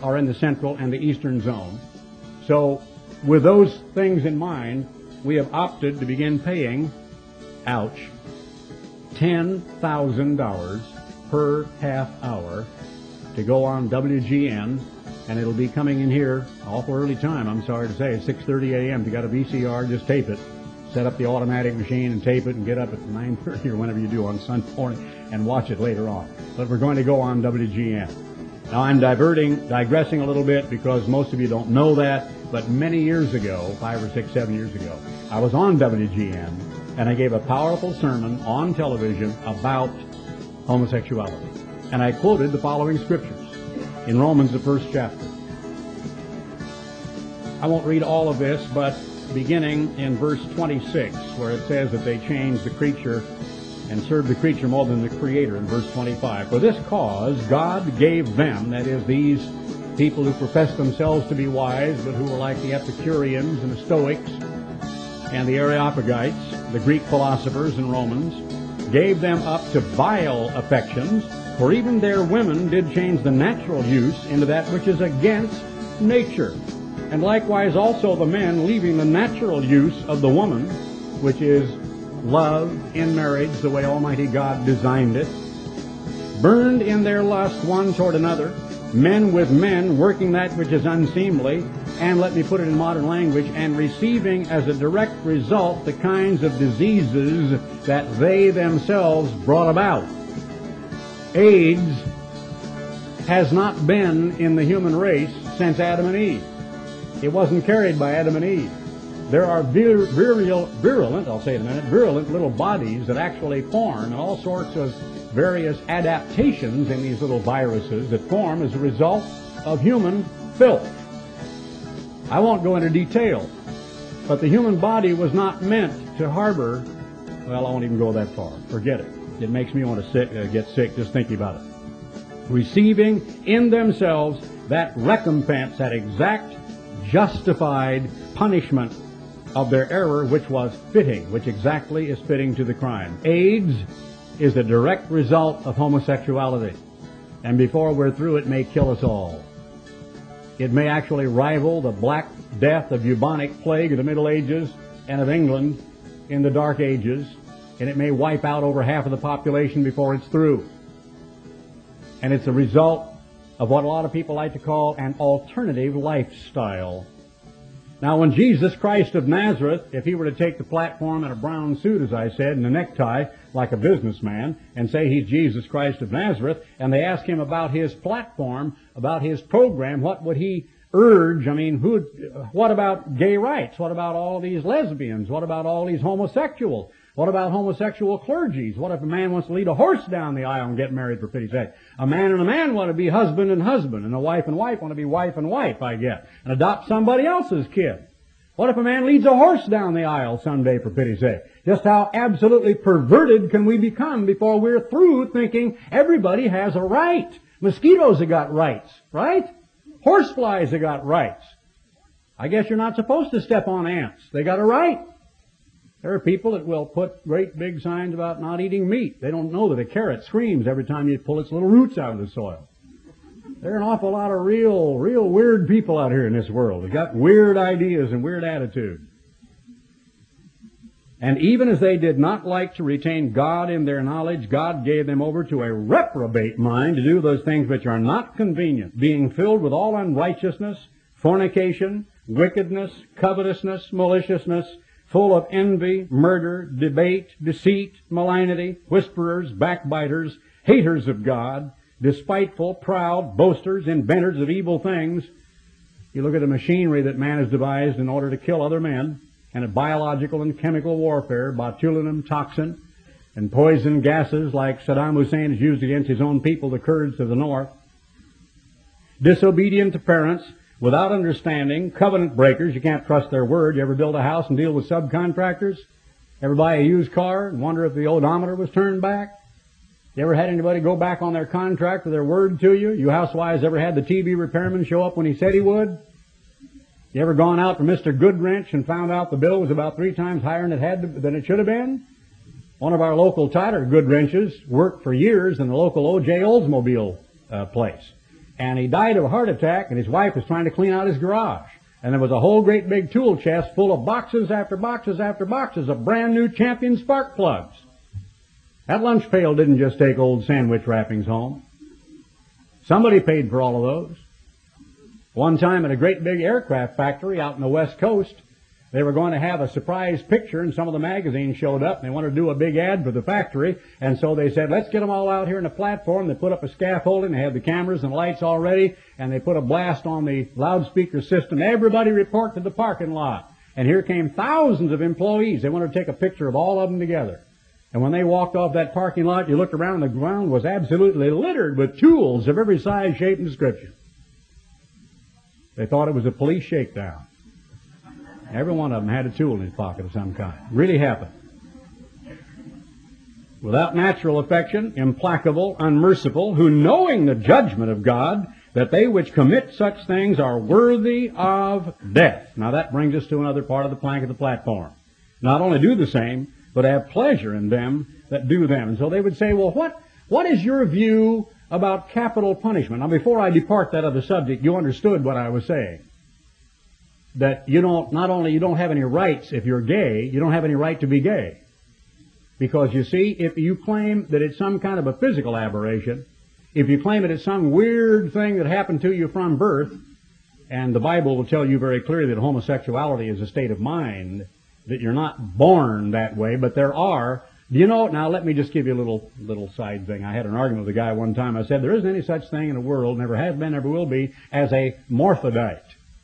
are in the central and the eastern zone. So with those things in mind, we have opted to begin paying, ouch, ten thousand dollars per half hour to go on W G N, and it'll be coming in here awful early time, I'm sorry to say, at six thirty a m If you got a V C R, just tape it. Set up the automatic machine and tape it and get up at nine thirty or whenever you do on Sunday morning and watch it later on. But we're going to go on W G N. Now I'm diverting, digressing a little bit because most of you don't know that, but many years ago, five or six, seven years ago, I was on W G N and I gave a powerful sermon on television about homosexuality. And I quoted the following scriptures in Romans, the first chapter. I won't read all of this, but beginning in verse twenty-six, where it says that they changed the creature and served the creature more than the Creator, in verse twenty-five. For this cause God gave them, that is, these people who profess themselves to be wise, but who were like the Epicureans and the Stoics and the Areopagites, the Greek philosophers in Romans, gave them up to vile affections, for even their women did change the natural use into that which is against nature. And likewise also the men, leaving the natural use of the woman, which is love in marriage, the way Almighty God designed it, burned in their lust one toward another, men with men, working that which is unseemly, and let me put it in modern language, and receiving as a direct result the kinds of diseases that they themselves brought about. AIDS has not been in the human race since Adam and Eve. It wasn't carried by Adam and Eve. There are vir virulent, virulent, I'll say it in a minute, virulent little bodies that actually form, and all sorts of various adaptations in these little viruses that form as a result of human filth. I won't go into detail, but the human body was not meant to harbor, well, I won't even go that far. Forget it. It makes me want to sick, uh, get sick just thinking about it. Receiving in themselves that recompense, that exact justified punishment of their error, which was fitting, which exactly is fitting to the crime. AIDS is a direct result of homosexuality, and before we're through, it may kill us all. It may actually rival the Black Death of bubonic plague of the Middle Ages and of England in the Dark Ages, and it may wipe out over half of the population before it's through. And it's a result of what a lot of people like to call an alternative lifestyle. Now, when Jesus Christ of Nazareth, if he were to take the platform in a brown suit, as I said, and a necktie, like a businessman, and say he's Jesus Christ of Nazareth, and they ask him about his platform, about his program, what would he urge? I mean, who? What about gay rights? What about all these lesbians? What about all these homosexuals? What about homosexual clergies? What if a man wants to lead a horse down the aisle and get married, for pity's sake? A man and a man want to be husband and husband, and a wife and wife want to be wife and wife, I guess, and adopt somebody else's kid. What if a man leads a horse down the aisle someday, for pity's sake? Just how absolutely perverted can we become before we're through thinking everybody has a right? Mosquitoes have got rights, right? Horseflies have got rights. I guess you're not supposed to step on ants. They got a right. There are people that will put great big signs about not eating meat. They don't know that a carrot screams every time you pull its little roots out of the soil. There are an awful lot of real, real weird people out here in this world. They've got weird ideas and weird attitudes. And even as they did not like to retain God in their knowledge, God gave them over to a reprobate mind to do those things which are not convenient, being filled with all unrighteousness, fornication, wickedness, covetousness, maliciousness, full of envy, murder, debate, deceit, malignity, whisperers, backbiters, haters of God, despiteful, proud, boasters, inventors of evil things. You look at the machinery that man has devised in order to kill other men, and at biological and chemical warfare, botulinum toxin, and poison gases like Saddam Hussein has used against his own people, the Kurds of the north. Disobedient to parents, without understanding, covenant breakers. You can't trust their word. You ever build a house and deal with subcontractors? Ever buy a used car and wonder if the odometer was turned back? You ever had anybody go back on their contract or their word to you? You housewives ever had the T V repairman show up when he said he would? You ever gone out for Mister Goodwrench and found out the bill was about three times higher than it had to, than it should have been? One of our local Tyler Goodwrenches worked for years in the local O J Oldsmobile uh, place. and he died of a heart attack, and his wife was trying to clean out his garage. And there was a whole great big tool chest full of boxes after boxes after boxes of brand new Champion spark plugs. That lunch pail didn't just take old sandwich wrappings home. Somebody paid for all of those. One time at a great big aircraft factory out in the West Coast, they were going to have a surprise picture, and some of the magazines showed up, and they wanted to do a big ad for the factory, and so they said, let's get them all out here on the platform. They put up a scaffolding, they had the cameras and lights all ready, and they put a blast on the loudspeaker system. Everybody report to the parking lot. And here came thousands of employees. They wanted to take a picture of all of them together. And when they walked off that parking lot, you looked around, the ground was absolutely littered with tools of every size, shape, and description. They thought it was a police shakedown. Every one of them had a tool in his pocket of some kind. Really happened. Without natural affection, implacable, unmerciful, who knowing the judgment of God, that they which commit such things are worthy of death. Now that brings us to another part of the plank of the platform. Not only do the same, but have pleasure in them that do them. And so they would say, well, what, what is your view about capital punishment? Now before I depart that other subject, you understood what I was saying. That you don't, not only you don't have any rights if you're gay, you don't have any right to be gay. Because you see, if you claim that it's some kind of a physical aberration, if you claim that it's some weird thing that happened to you from birth, and the Bible will tell you very clearly that homosexuality is a state of mind, that you're not born that way, but there are, do you know, now let me just give you a little, little side thing. I had an argument with a guy one time. I said, there isn't any such thing in the world, never has been, never will be, as a morphodite.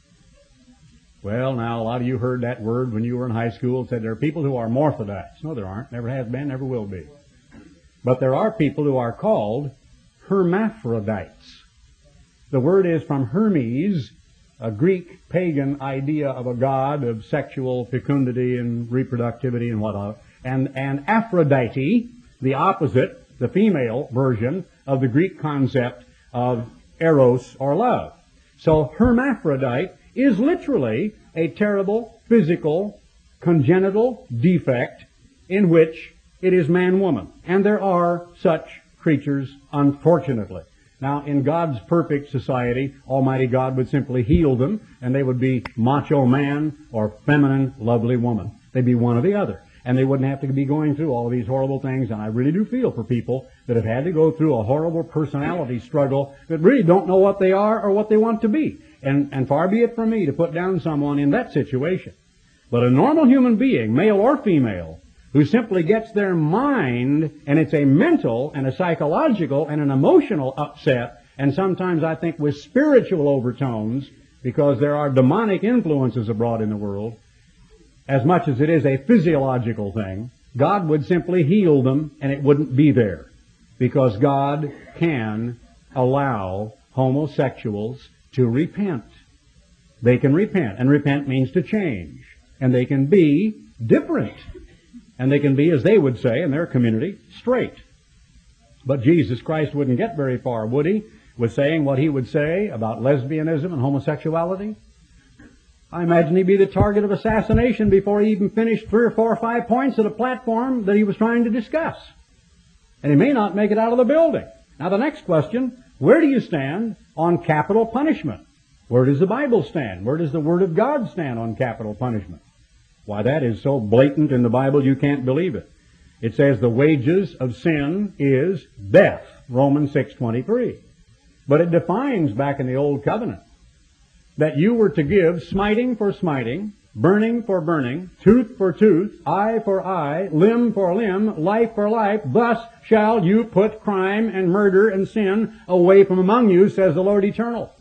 Well, now, a lot of you heard that word when you were in high school. It said there are people who are morphodites. No, there aren't. Never has been, never will be. But there are people who are called hermaphrodites. The word is from Hermes, a Greek pagan idea of a god of sexual fecundity and reproductivity and whatnot. And, and Aphrodite, the opposite, the female version of the Greek concept of eros or love. So hermaphrodite is literally a terrible physical congenital defect in which it is man-woman. And there are such creatures, unfortunately. Now, in God's perfect society, Almighty God would simply heal them, and they would be macho man or feminine, lovely woman. They'd be one or the other. And they wouldn't have to be going through all of these horrible things. And I really do feel for people that have had to go through a horrible personality struggle that really don't know what they are or what they want to be. And, and far be it from me to put down someone in that situation. But a normal human being, male or female, who simply gets their mind, and it's a mental and a psychological and an emotional upset, and sometimes I think with spiritual overtones, because there are demonic influences abroad in the world, as much as it is a physiological thing, God would simply heal them and it wouldn't be there. Because God can allow homosexuals to repent. They can repent, and repent means to change. And they can be different. And they can be, as they would say in their community, straight. But Jesus Christ wouldn't get very far, would he, with saying what he would say about lesbianism and homosexuality? I imagine he'd be the target of assassination before he even finished three or four or five points of the platform that he was trying to discuss. And he may not make it out of the building. Now the next question, where do you stand on capital punishment? Where does the Bible stand? Where does the Word of God stand on capital punishment? Why, that is so blatant in the Bible you can't believe it. It says the wages of sin is death, Romans six twenty-three. But it defines back in the Old Covenant that you were to give smiting for smiting, burning for burning, tooth for tooth, eye for eye, limb for limb, life for life. Thus shall you put crime and murder and sin away from among you, says the Lord Eternal.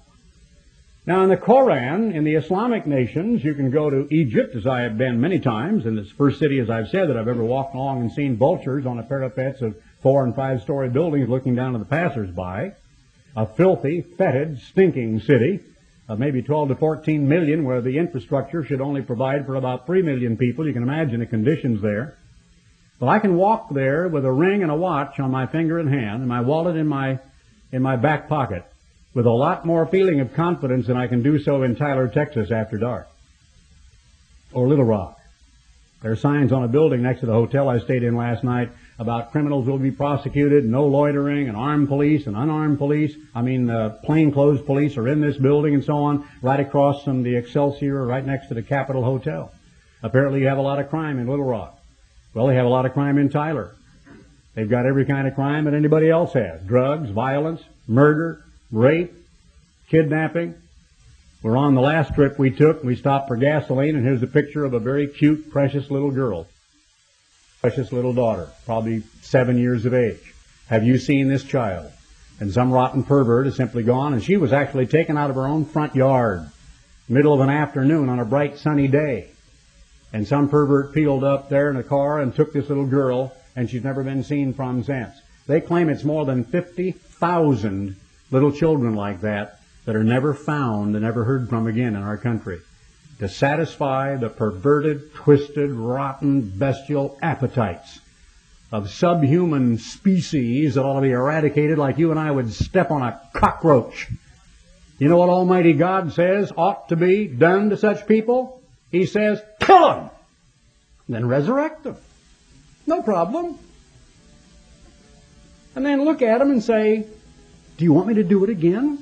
Now in the Koran, in the Islamic nations, you can go to Egypt, as I have been many times, in this first city, as I've said, that I've ever walked along and seen vultures on the parapets of four and five story buildings looking down to the passers-by. A filthy, fetid, stinking city of maybe twelve to fourteen million, where the infrastructure should only provide for about three million people. You can imagine the conditions there. But I can walk there with a ring and a watch on my finger and hand, and my wallet in my, in my back pocket, with a lot more feeling of confidence than I can do so in Tyler, Texas after dark, or Little Rock. There are signs on a building next to the hotel I stayed in last night about criminals will be prosecuted, no loitering, and armed police and unarmed police. I mean, uh, plainclothes police are in this building and so on, right across from the Excelsior, right next to the Capitol Hotel. Apparently you have a lot of crime in Little Rock. Well, they have a lot of crime in Tyler. They've got every kind of crime that anybody else has. Drugs, violence, murder, rape, kidnapping. We're on the last trip we took. We stopped for gasoline, and here's a picture of a very cute, precious little girl. Precious little daughter, probably seven years of age. Have you seen this child? And some rotten pervert has simply gone, and she was actually taken out of her own front yard, middle of an afternoon on a bright sunny day. And some pervert peeled up there in a car and took this little girl, and she's never been seen from since. They claim it's more than fifty thousand little children like that that are never found and never heard from again in our country, to satisfy the perverted, twisted, rotten, bestial appetites of subhuman species that ought to be eradicated like you and I would step on a cockroach. You know what Almighty God says ought to be done to such people? He says, kill them, then resurrect them. No problem. And then look at them and say, do you want me to do it again?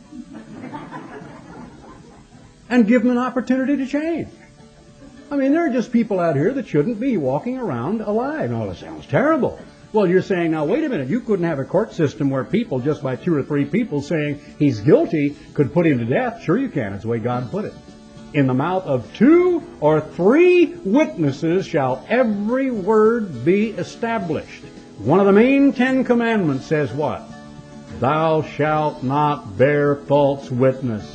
And give them an opportunity to change. I mean, there are just people out here that shouldn't be walking around alive. Now, that sounds terrible. Well, you're saying, now, wait a minute, you couldn't have a court system where people, just by two or three people saying he's guilty, could put him to death. Sure you can. It's the way God put it. In the mouth of two or three witnesses shall every word be established. One of the main Ten Commandments says what? Thou shalt not bear false witness.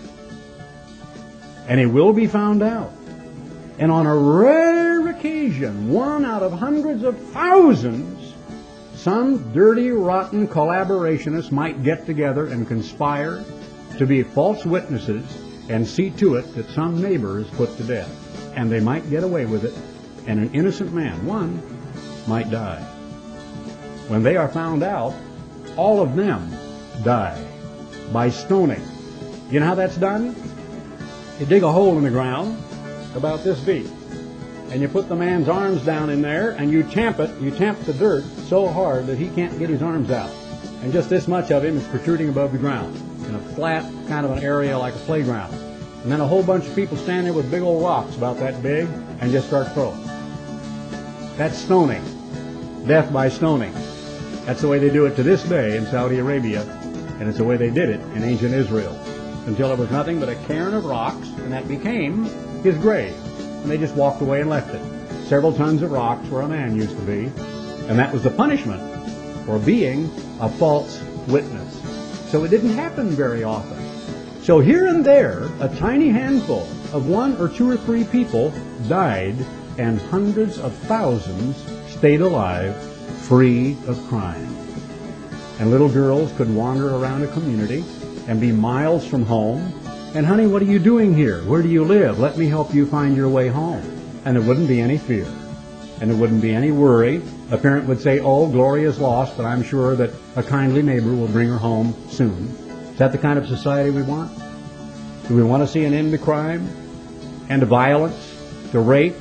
And he will be found out. And on a rare occasion, one out of hundreds of thousands, some dirty, rotten collaborationists might get together and conspire to be false witnesses and see to it that some neighbor is put to death. And they might get away with it, and an innocent man, one, might die. When they are found out, all of them die by stoning. You know how that's done? You dig a hole in the ground about this deep, and you put the man's arms down in there, and you tamp it, you tamp the dirt so hard that he can't get his arms out. And just this much of him is protruding above the ground in a flat kind of an area like a playground. And then a whole bunch of people stand there with big old rocks about that big and just start throwing. That's stoning. Death by stoning. That's the way they do it to this day in Saudi Arabia, and it's the way they did it in ancient Israel, until it was nothing but a cairn of rocks, and that became his grave. And they just walked away and left it. Several tons of rocks where a man used to be, and that was the punishment for being a false witness. So it didn't happen very often. So here and there, a tiny handful of one or two or three people died, and hundreds of thousands stayed alive, free of crime. And little girls could wander around a community and be miles from home. And honey, what are you doing here? Where do you live? Let me help you find your way home. And there wouldn't be any fear. And there wouldn't be any worry. A parent would say, oh, Gloria is lost, but I'm sure that a kindly neighbor will bring her home soon. Is that the kind of society we want? Do we want to see an end to crime and to violence, to rape,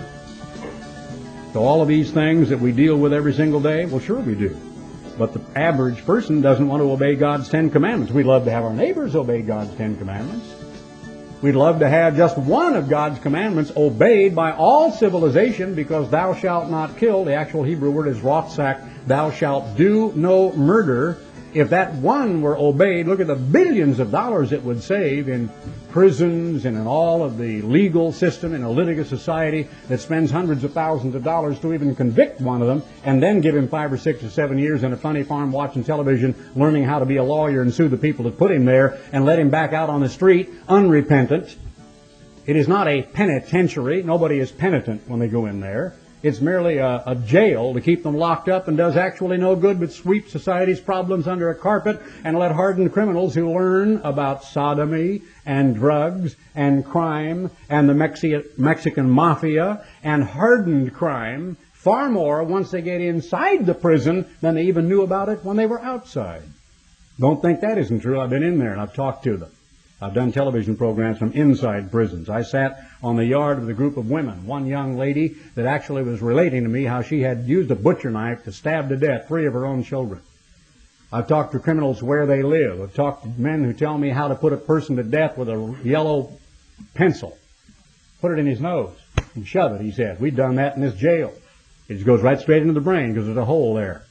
to all of these things that we deal with every single day? Well, sure we do. But the average person doesn't want to obey God's Ten Commandments. We'd love to have our neighbors obey God's Ten Commandments. We'd love to have just one of God's commandments obeyed by all civilization, because thou shalt not kill, the actual Hebrew word is rothsak, thou shalt do no murder. If that one were obeyed, look at the billions of dollars it would save in prisons and in all of the legal system in a litigious society that spends hundreds of thousands of dollars to even convict one of them and then give him five or six or seven years in a funny farm watching television, learning how to be a lawyer and sue the people that put him there, and let him back out on the street unrepentant. It is not a penitentiary. Nobody is penitent when they go in there. It's merely a, a jail to keep them locked up, and does actually no good but sweep society's problems under a carpet and let hardened criminals who learn about sodomy and drugs and crime and the Mexi- Mexican mafia and hardened crime far more once they get inside the prison than they even knew about it when they were outside. Don't think that isn't true. I've been in there and I've talked to them. I've done television programs from inside prisons. I sat on the yard with a group of women, one young lady that actually was relating to me how she had used a butcher knife to stab to death three of her own children. I've talked to criminals where they live. I've talked to men who tell me how to put a person to death with a yellow pencil. Put it in his nose and shove it, he said. We've done that in this jail. It just goes right straight into the brain because there's a hole there.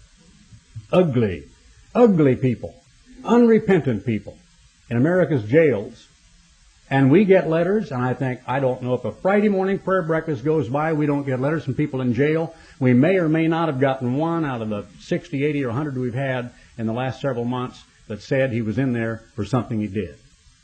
Ugly, ugly people, unrepentant people in America's jails. And we get letters, and I think, I don't know if a Friday morning prayer breakfast goes by, we don't get letters from people in jail. We may or may not have gotten one out of the sixty, eighty, or one hundred we've had in the last several months that said he was in there for something he did.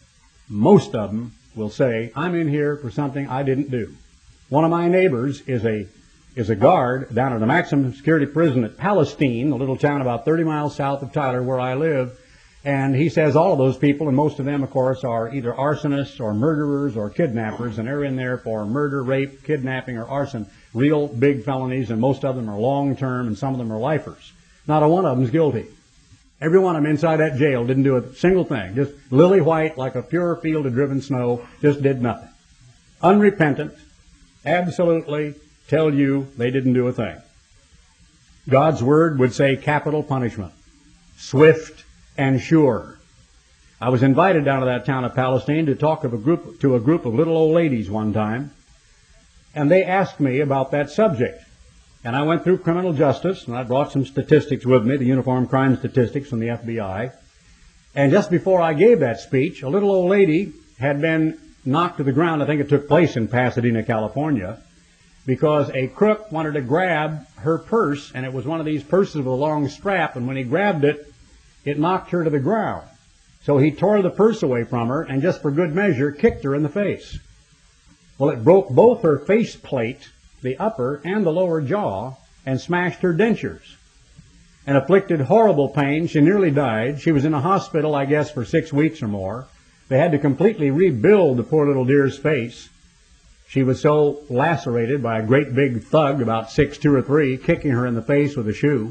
Most of them will say, I'm in here for something I didn't do. One of my neighbors is a is a guard down at a maximum security prison at Palestine, a little town about thirty miles south of Tyler where I live. And he says all of those people, and most of them, of course, are either arsonists or murderers or kidnappers, and they're in there for murder, rape, kidnapping, or arson, real big felonies, and most of them are long-term, and some of them are lifers. Not a one of them is guilty. Every one of them inside that jail didn't do a single thing. Just lily white like a pure field of driven snow, just did nothing. Unrepentant, absolutely tell you they didn't do a thing. God's Word would say capital punishment, swift and sure. I was invited down to that town of Palestine to talk of a group, to a group of little old ladies one time, and they asked me about that subject. And I went through criminal justice, and I brought some statistics with me, the uniform crime statistics from the F B I. And just before I gave that speech, a little old lady had been knocked to the ground. I think it took place in Pasadena, California, because a crook wanted to grab her purse, and it was one of these purses with a long strap, and when he grabbed it, it knocked her to the ground. So he tore the purse away from her and just for good measure kicked her in the face. Well, it broke both her face plate, the upper and the lower jaw, and smashed her dentures and afflicted horrible pain. She nearly died. She was in a hospital, I guess, for six weeks or more. They had to completely rebuild the poor little dear's face. She was so lacerated by a great big thug, about six, two or three, kicking her in the face with a shoe.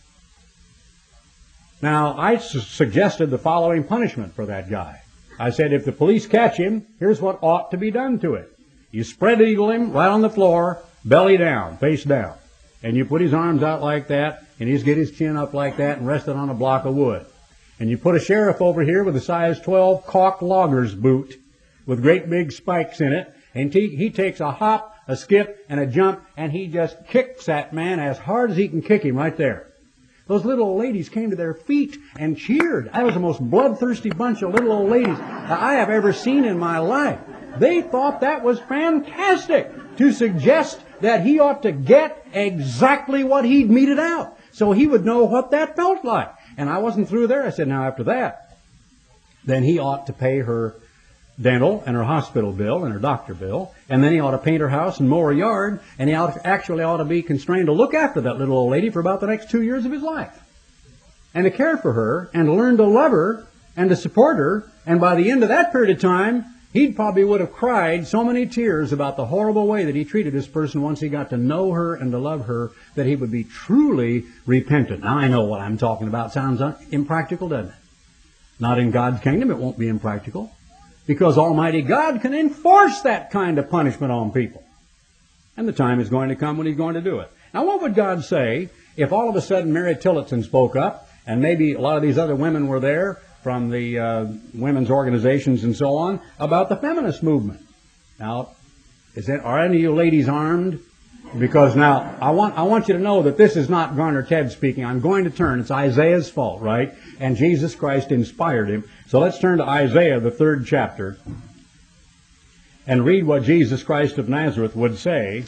Now, I su- suggested the following punishment for that guy. I said, if the police catch him, here's what ought to be done to it. You spread eagle him right on the floor, belly down, face down. And you put his arms out like that, and he's get his chin up like that and rest it on a block of wood. And you put a sheriff over here with a size twelve caulk logger's boot with great big spikes in it, and he, he takes a hop, a skip, and a jump, and he just kicks that man as hard as he can kick him right there. Those little old ladies came to their feet and cheered. That was the most bloodthirsty bunch of little old ladies I have ever seen in my life. They thought that was fantastic to suggest that he ought to get exactly what he'd meted out so he would know what that felt like. And I wasn't through there. I said, now after that, then he ought to pay her dental and her hospital bill and her doctor bill, and then he ought to paint her house and mow her yard, and he ought to, actually ought to be constrained to look after that little old lady for about the next two years of his life, and to care for her, and to learn to love her, and to support her, and by the end of that period of time, he probably would have cried so many tears about the horrible way that he treated this person once he got to know her and to love her, that he would be truly repentant. Now I know what I'm talking about. Sounds un- impractical, doesn't it? Not in God's kingdom, it won't be impractical. Because Almighty God can enforce that kind of punishment on people. And the time is going to come when He's going to do it. Now what would God say if all of a sudden Mary Tillotson spoke up, and maybe a lot of these other women were there from the uh, women's organizations and so on, about the feminist movement? Now, is that, are any of you ladies armed? Because now, I want, I want you to know that this is not Garner Ted speaking. I'm going to turn. It's Isaiah's fault, right? And Jesus Christ inspired him. So let's turn to Isaiah, the third chapter, and read what Jesus Christ of Nazareth would say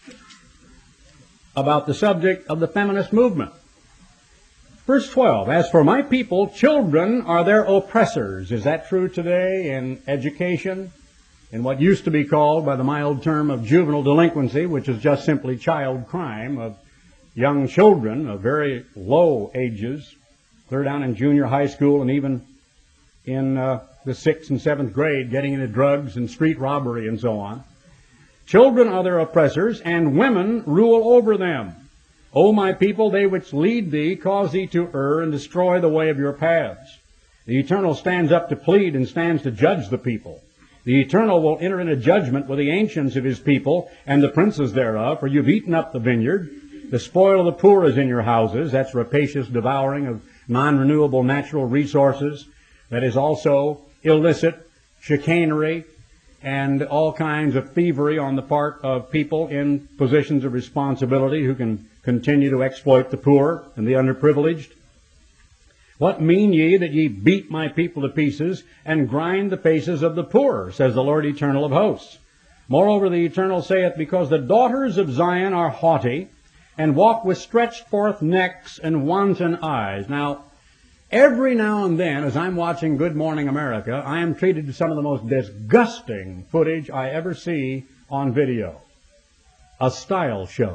about the subject of the feminist movement. Verse twelve, as for my people, children are their oppressors. Is that true today in education? In what used to be called by the mild term of juvenile delinquency, which is just simply child crime of young children of very low ages, clear down in junior high school and even in uh, the sixth and seventh grade, getting into drugs and street robbery and so on. Children are their oppressors, and women rule over them. O my people, they which lead thee cause thee to err and destroy the way of your paths. The Eternal stands up to plead and stands to judge the people. The Eternal will enter into judgment with the ancients of His people and the princes thereof, for you've eaten up the vineyard. The spoil of the poor is in your houses. That's rapacious devouring of non-renewable natural resources. That is also illicit chicanery and all kinds of thievery on the part of people in positions of responsibility who can continue to exploit the poor and the underprivileged. What mean ye that ye beat my people to pieces and grind the faces of the poor, says the Lord Eternal of hosts. Moreover, the Eternal saith, because the daughters of Zion are haughty, and walk with stretched forth necks and wanton eyes. Now, every now and then, as I'm watching Good Morning America, I am treated to some of the most disgusting footage I ever see on video. A style show.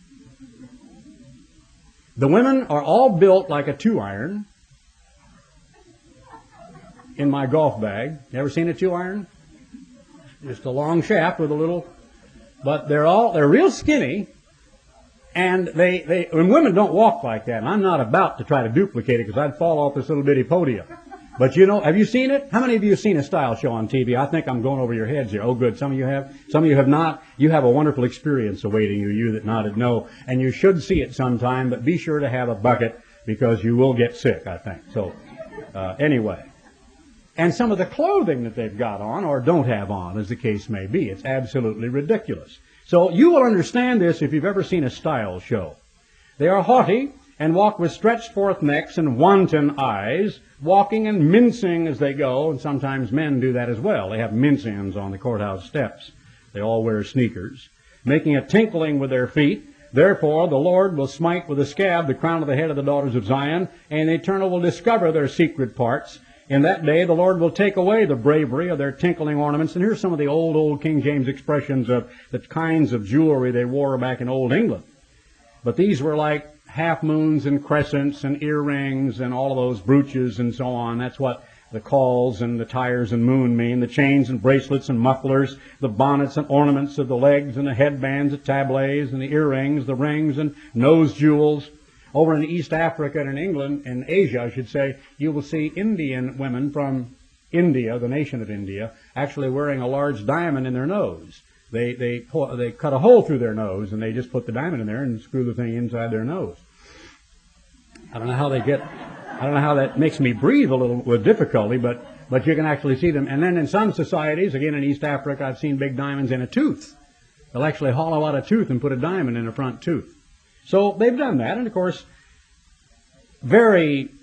The women are all built like a two-iron. In my golf bag. You ever seen a two-iron? Just a long shaft with a little... But they're all, they're real skinny, and they, they, and women don't walk like that, and I'm not about to try to duplicate it because I'd fall off this little bitty podium. But you know, have you seen it? How many of you have seen a style show on T V? I think I'm going over your heads here. Oh, good. Some of you have. Some of you have not. You have a wonderful experience awaiting you, you that nodded no. And you should see it sometime, but be sure to have a bucket because you will get sick, I think. So, uh, anyway. And some of the clothing that they've got on or don't have on, as the case may be. It's absolutely ridiculous. So you will understand this if you've ever seen a style show. They are haughty and walk with stretched forth necks and wanton eyes, walking and mincing as they go, and sometimes men do that as well. They have mince-ins on the courthouse steps. They all wear sneakers, making a tinkling with their feet. Therefore the Lord will smite with a scab the crown of the head of the daughters of Zion, and the Eternal will discover their secret parts. In that day, the Lord will take away the bravery of their tinkling ornaments. And here's some of the old, old King James expressions of the kinds of jewelry they wore back in Old England. But these were like half moons and crescents and earrings and all of those brooches and so on. That's what the cauls and the tires and moon mean. The chains and bracelets and mufflers, the bonnets and ornaments of the legs and the headbands, the tablets and the earrings, the rings and nose jewels. Over in East Africa and in England, in Asia, I should say, you will see Indian women from India, the nation of India, actually wearing a large diamond in their nose. They they they cut a hole through their nose and they just put the diamond in there and screw the thing inside their nose. I don't know how they get. I don't know how that makes me breathe a little with difficulty, but but you can actually see them. And then in some societies, again in East Africa, I've seen big diamonds in a tooth. They'll actually hollow out a tooth and put a diamond in a front tooth. So they've done that, and of course, very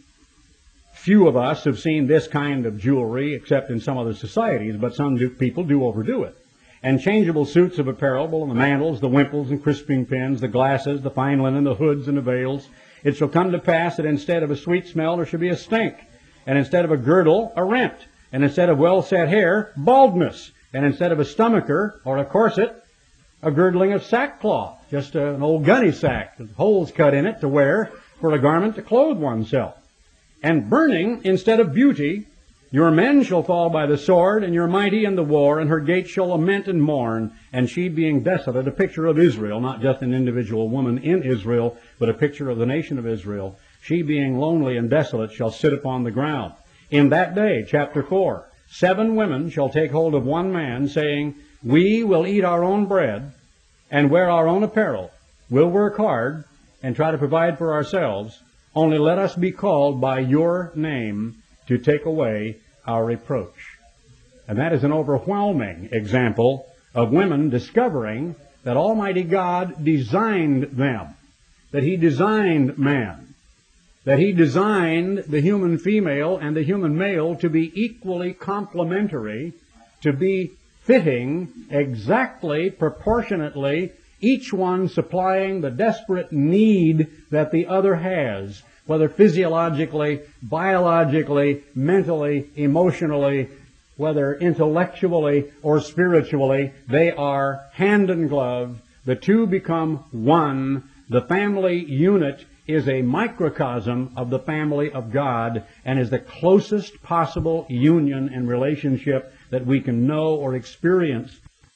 few of us have seen this kind of jewelry except in some other societies, but some do, people do overdo it. And changeable suits of apparel, the mantles, the wimples and crisping pins, the glasses, the fine linen, the hoods and the veils. It shall come to pass that instead of a sweet smell there shall be a stink, and instead of a girdle, a rent, and instead of well-set hair, baldness, and instead of a stomacher or a corset, a girdling of sackcloth, just a, an old gunny sack with holes cut in it to wear for a garment to clothe oneself. And burning instead of beauty, your men shall fall by the sword, and your mighty in the war, and her gates shall lament and mourn, and she being desolate, a picture of Israel, not just an individual woman in Israel, but a picture of the nation of Israel. She being lonely and desolate shall sit upon the ground. In that day, chapter four, seven women shall take hold of one man, saying, we will eat our own bread and wear our own apparel. We'll work hard and try to provide for ourselves. Only let us be called by your name to take away our reproach. And that is an overwhelming example of women discovering that Almighty God designed them, that He designed man, that He designed the human female and the human male to be equally complementary, to be fitting exactly, proportionately, each one supplying the desperate need that the other has, whether physiologically, biologically, mentally, emotionally, whether intellectually or spiritually. They are hand and glove. The two become one. The family unit is a microcosm of the family of God and is the closest possible union and relationship that we can know or experience.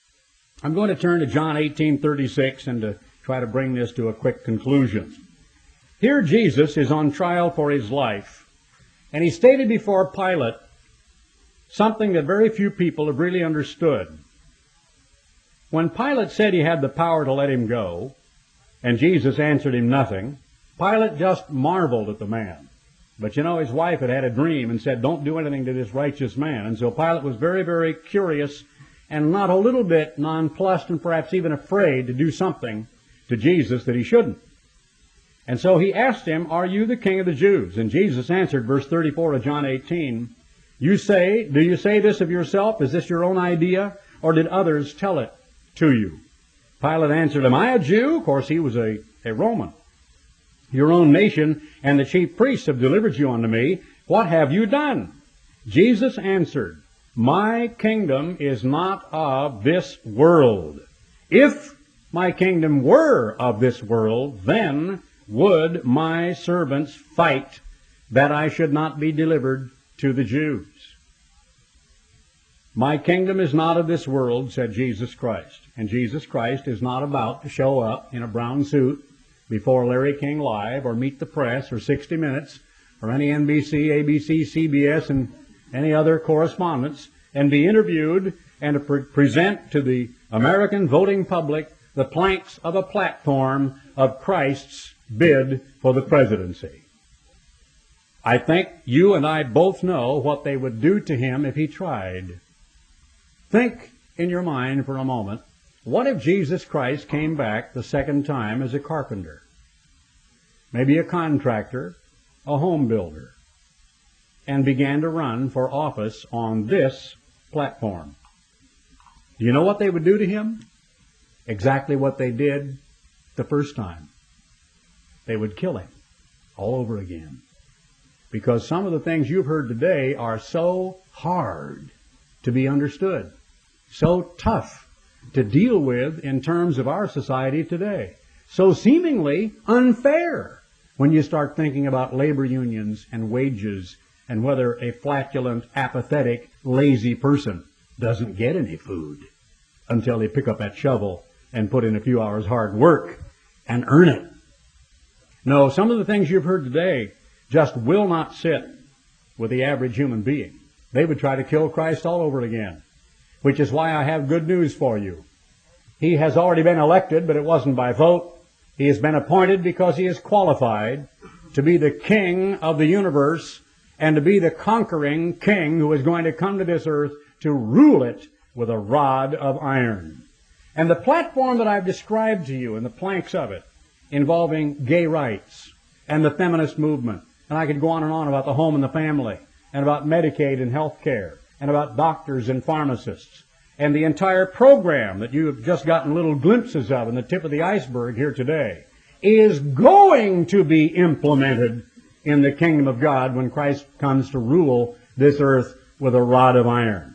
I'm going to turn to John eighteen thirty-six and to try to bring this to a quick conclusion. Here Jesus is on trial for His life. And he stated before Pilate something that very few people have really understood. When Pilate said he had the power to let him go, and Jesus answered him nothing, Pilate just marveled at the man. But you know, his wife had had a dream and said, don't do anything to this righteous man. And so Pilate was very, very curious and not a little bit nonplussed and perhaps even afraid to do something to Jesus that he shouldn't. And so he asked him, are you the king of the Jews? And Jesus answered, verse thirty-four of John eighteen, you say, do you say this of yourself? Is this your own idea? Or did others tell it to you? Pilate answered, am I a Jew? Of course, he was a, a Roman. Your own nation and the chief priests have delivered you unto me. What have you done? Jesus answered, my kingdom is not of this world. If my kingdom were of this world, then would my servants fight that I should not be delivered to the Jews. My kingdom is not of this world, said Jesus Christ. And Jesus Christ is not about to show up in a brown suit before Larry King Live or Meet the Press or sixty minutes or any N B C, A B C, C B S, and any other correspondents and be interviewed and to pre- present to the American voting public the planks of a platform of Christ's bid for the presidency. I think you and I both know what they would do to him if he tried. Think in your mind for a moment, what if Jesus Christ came back the second time as a carpenter? Maybe a contractor, a home builder, and began to run for office on this platform. Do you know what they would do to him? Exactly what they did the first time. They would kill him all over again. Because some of the things you've heard today are so hard to be understood, so tough to deal with in terms of our society today, so seemingly unfair when you start thinking about labor unions and wages and whether a flatulent, apathetic, lazy person doesn't get any food until they pick up that shovel and put in a few hours hard work and earn it. No, some of the things you've heard today just will not sit with the average human being. They would try to kill Christ all over again, which is why I have good news for you. He has already been elected, but it wasn't by vote. He has been appointed because he is qualified to be the king of the universe and to be the conquering king who is going to come to this earth to rule it with a rod of iron. And the platform that I've described to you and the planks of it involving gay rights and the feminist movement, and I could go on and on about the home and the family and about Medicaid and health care and about doctors and pharmacists and the entire program that you have just gotten little glimpses of in the tip of the iceberg here today is going to be implemented in the kingdom of God when Christ comes to rule this earth with a rod of iron.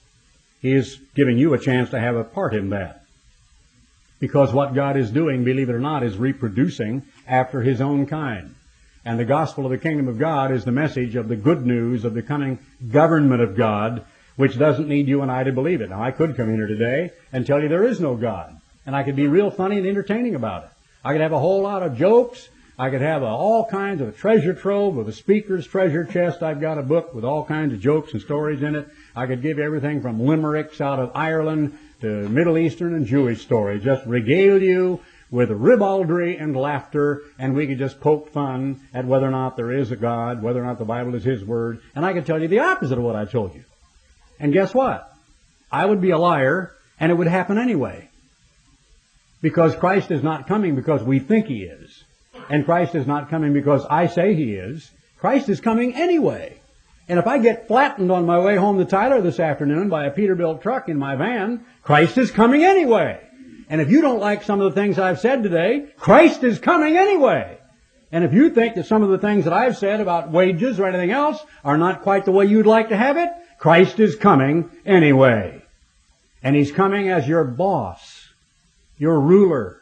He is giving you a chance to have a part in that. Because what God is doing, believe it or not, is reproducing after his own kind. And the gospel of the kingdom of God is the message of the good news of the coming government of God, which doesn't need you and I to believe it. Now, I could come in here today and tell you there is no God. And I could be real funny and entertaining about it. I could have a whole lot of jokes. I could have a, all kinds of a treasure trove with a speaker's treasure chest. I've got a book with all kinds of jokes and stories in it. I could give you everything from limericks out of Ireland to Middle Eastern and Jewish stories. Just regale you with ribaldry and laughter, and we could just poke fun at whether or not there is a God, whether or not the Bible is his word. And I could tell you the opposite of what I told you. And guess what? I would be a liar, and it would happen anyway. Because Christ is not coming because we think he is. And Christ is not coming because I say he is. Christ is coming anyway. And if I get flattened on my way home to Tyler this afternoon by a Peterbilt truck in my van, Christ is coming anyway. And if you don't like some of the things I've said today, Christ is coming anyway. And if you think that some of the things that I've said about wages or anything else are not quite the way you'd like to have it, Christ is coming anyway. And he's coming as your boss, your ruler.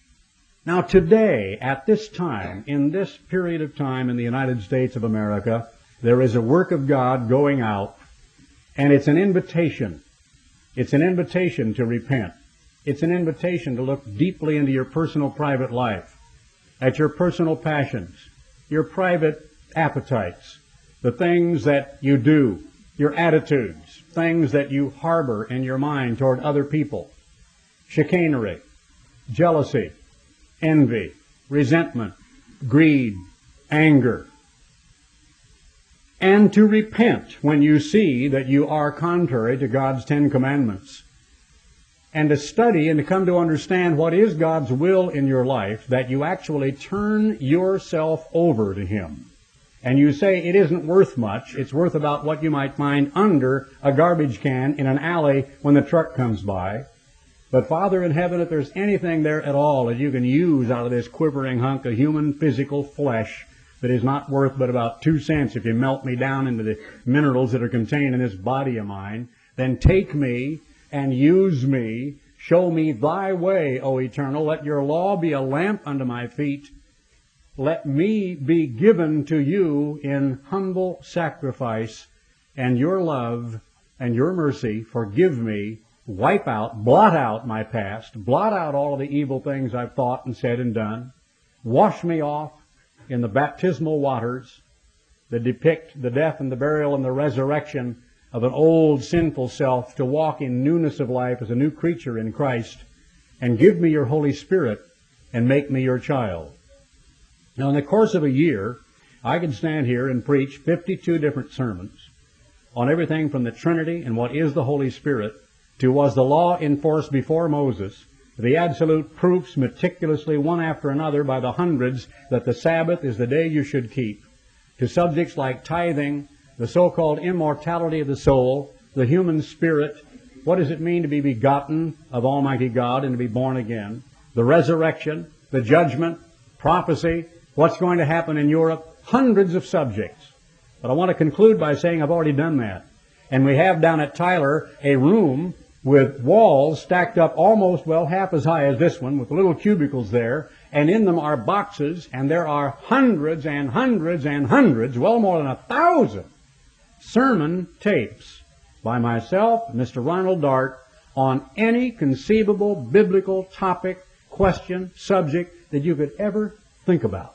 Now today, at this time, in this period of time in the United States of America, there is a work of God going out, and it's an invitation. It's an invitation to repent. It's an invitation to look deeply into your personal private life, at your personal passions, your private appetites, the things that you do, your attitudes, things that you harbor in your mind toward other people, chicanery, jealousy, envy, resentment, greed, anger, and to repent when you see that you are contrary to God's Ten Commandments, and to study and to come to understand what is God's will in your life, that you actually turn yourself over to Him. And you say it isn't worth much, it's worth about what you might find under a garbage can in an alley when the truck comes by. But Father in heaven, if there's anything there at all that you can use out of this quivering hunk of human physical flesh that is not worth but about two cents if you melt me down into the minerals that are contained in this body of mine, then take me and use me. Show me thy way, O Eternal. Let your law be a lamp unto my feet. Let me be given to you in humble sacrifice, and your love and your mercy forgive me. Wipe out, blot out my past, blot out all of the evil things I've thought and said and done. Wash me off in the baptismal waters that depict the death and the burial and the resurrection of an old sinful self to walk in newness of life as a new creature in Christ, and give me your Holy Spirit and make me your child. Now, in the course of a year, I could stand here and preach fifty-two different sermons on everything from the Trinity and what is the Holy Spirit to was the law enforced before Moses, the absolute proofs meticulously one after another by the hundreds that the Sabbath is the day you should keep, to subjects like tithing, the so-called immortality of the soul, the human spirit, what does it mean to be begotten of Almighty God and to be born again, the resurrection, the judgment, prophecy, what's going to happen in Europe, hundreds of subjects. But I want to conclude by saying I've already done that. And we have down at Tyler a room with walls stacked up almost, well, half as high as this one, with little cubicles there, and in them are boxes, and there are hundreds and hundreds and hundreds, well more than a thousand, sermon tapes by myself, Mister Ronald Dart, on any conceivable biblical topic, question, subject that you could ever think about.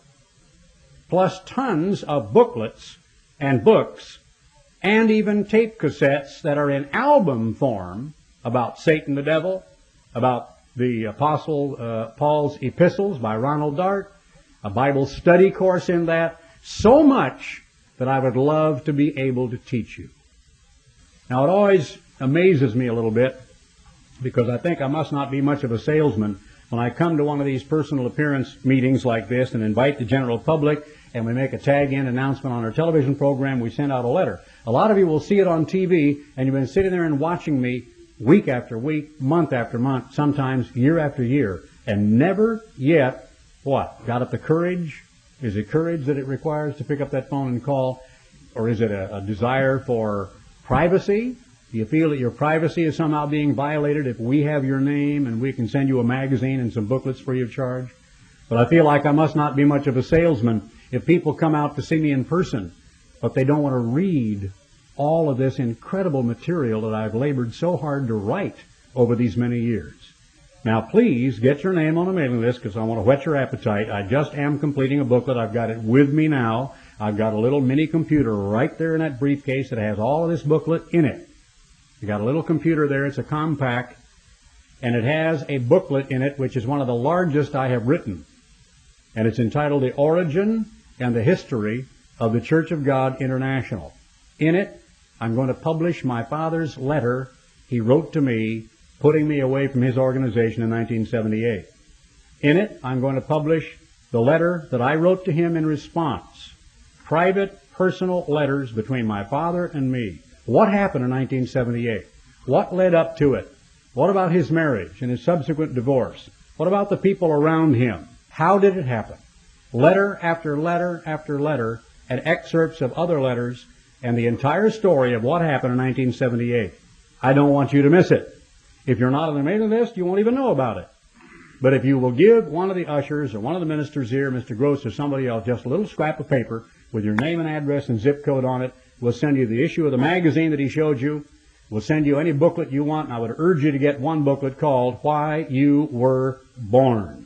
Plus tons of booklets and books and even tape cassettes that are in album form about Satan the devil, about the Apostle uh, Paul's epistles by Ronald Dart, a Bible study course in that, so much that I would love to be able to teach you. Now, it always amazes me a little bit, because I think I must not be much of a salesman when I come to one of these personal appearance meetings like this and invite the general public, and we make a tag-in announcement on our television program, we send out a letter. A lot of you will see it on T V, and you've been sitting there and watching me week after week, month after month, sometimes year after year, and never yet, what, got up the courage? Is it courage that it requires to pick up that phone and call? Or is it a, a desire for privacy? Do you feel that your privacy is somehow being violated if we have your name and we can send you a magazine and some booklets free of charge? But I feel like I must not be much of a salesman if people come out to see me in person, but they don't want to read all of this incredible material that I've labored so hard to write over these many years. Now, please get your name on a mailing list, because I want to whet your appetite. I just am completing a booklet. I've got it with me now. I've got a little mini computer right there in that briefcase that has all of this booklet in it. You've got a little computer there. It's a compact, and it has a booklet in it which is one of the largest I have written. And it's entitled The Origin and the History of the Church of God International. In it, I'm going to publish my father's letter he wrote to me, putting me away from his organization in nineteen seventy-eight. In it, I'm going to publish the letter that I wrote to him in response. Private, personal letters between my father and me. What happened in nineteen seventy-eight? What led up to it? What about his marriage and his subsequent divorce? What about the people around him? How did it happen? Letter after letter after letter, and excerpts of other letters, and the entire story of what happened in nineteen seventy-eight. I don't want you to miss it. If you're not on the mailing list, you won't even know about it. But if you will give one of the ushers or one of the ministers here, Mister Gross or somebody else, just a little scrap of paper with your name and address and zip code on it, we'll send you the issue of the magazine that he showed you. We'll send you any booklet you want, and I would urge you to get one booklet called Why You Were Born.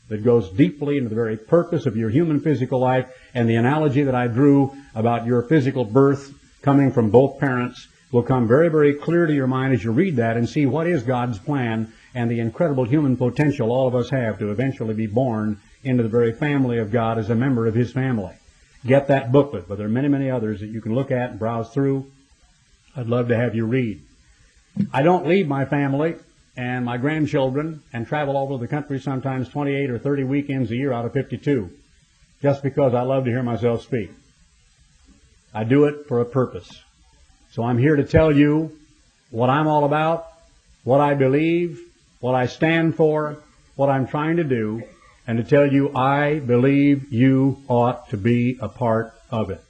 that goes deeply into the very purpose of your human physical life, and the analogy that I drew about your physical birth coming from both parents will come very, very clear to your mind as you read that and see what is God's plan and the incredible human potential all of us have to eventually be born into the very family of God as a member of His family. Get that booklet, but there are many, many others that you can look at and browse through. I'd love to have you read. I don't leave my family and my grandchildren and travel all over the country sometimes twenty-eight or thirty weekends a year out of fifty-two just because I love to hear myself speak. I do it for a purpose. So I'm here to tell you what I'm all about, what I believe, what I stand for, what I'm trying to do, and to tell you I believe you ought to be a part of it.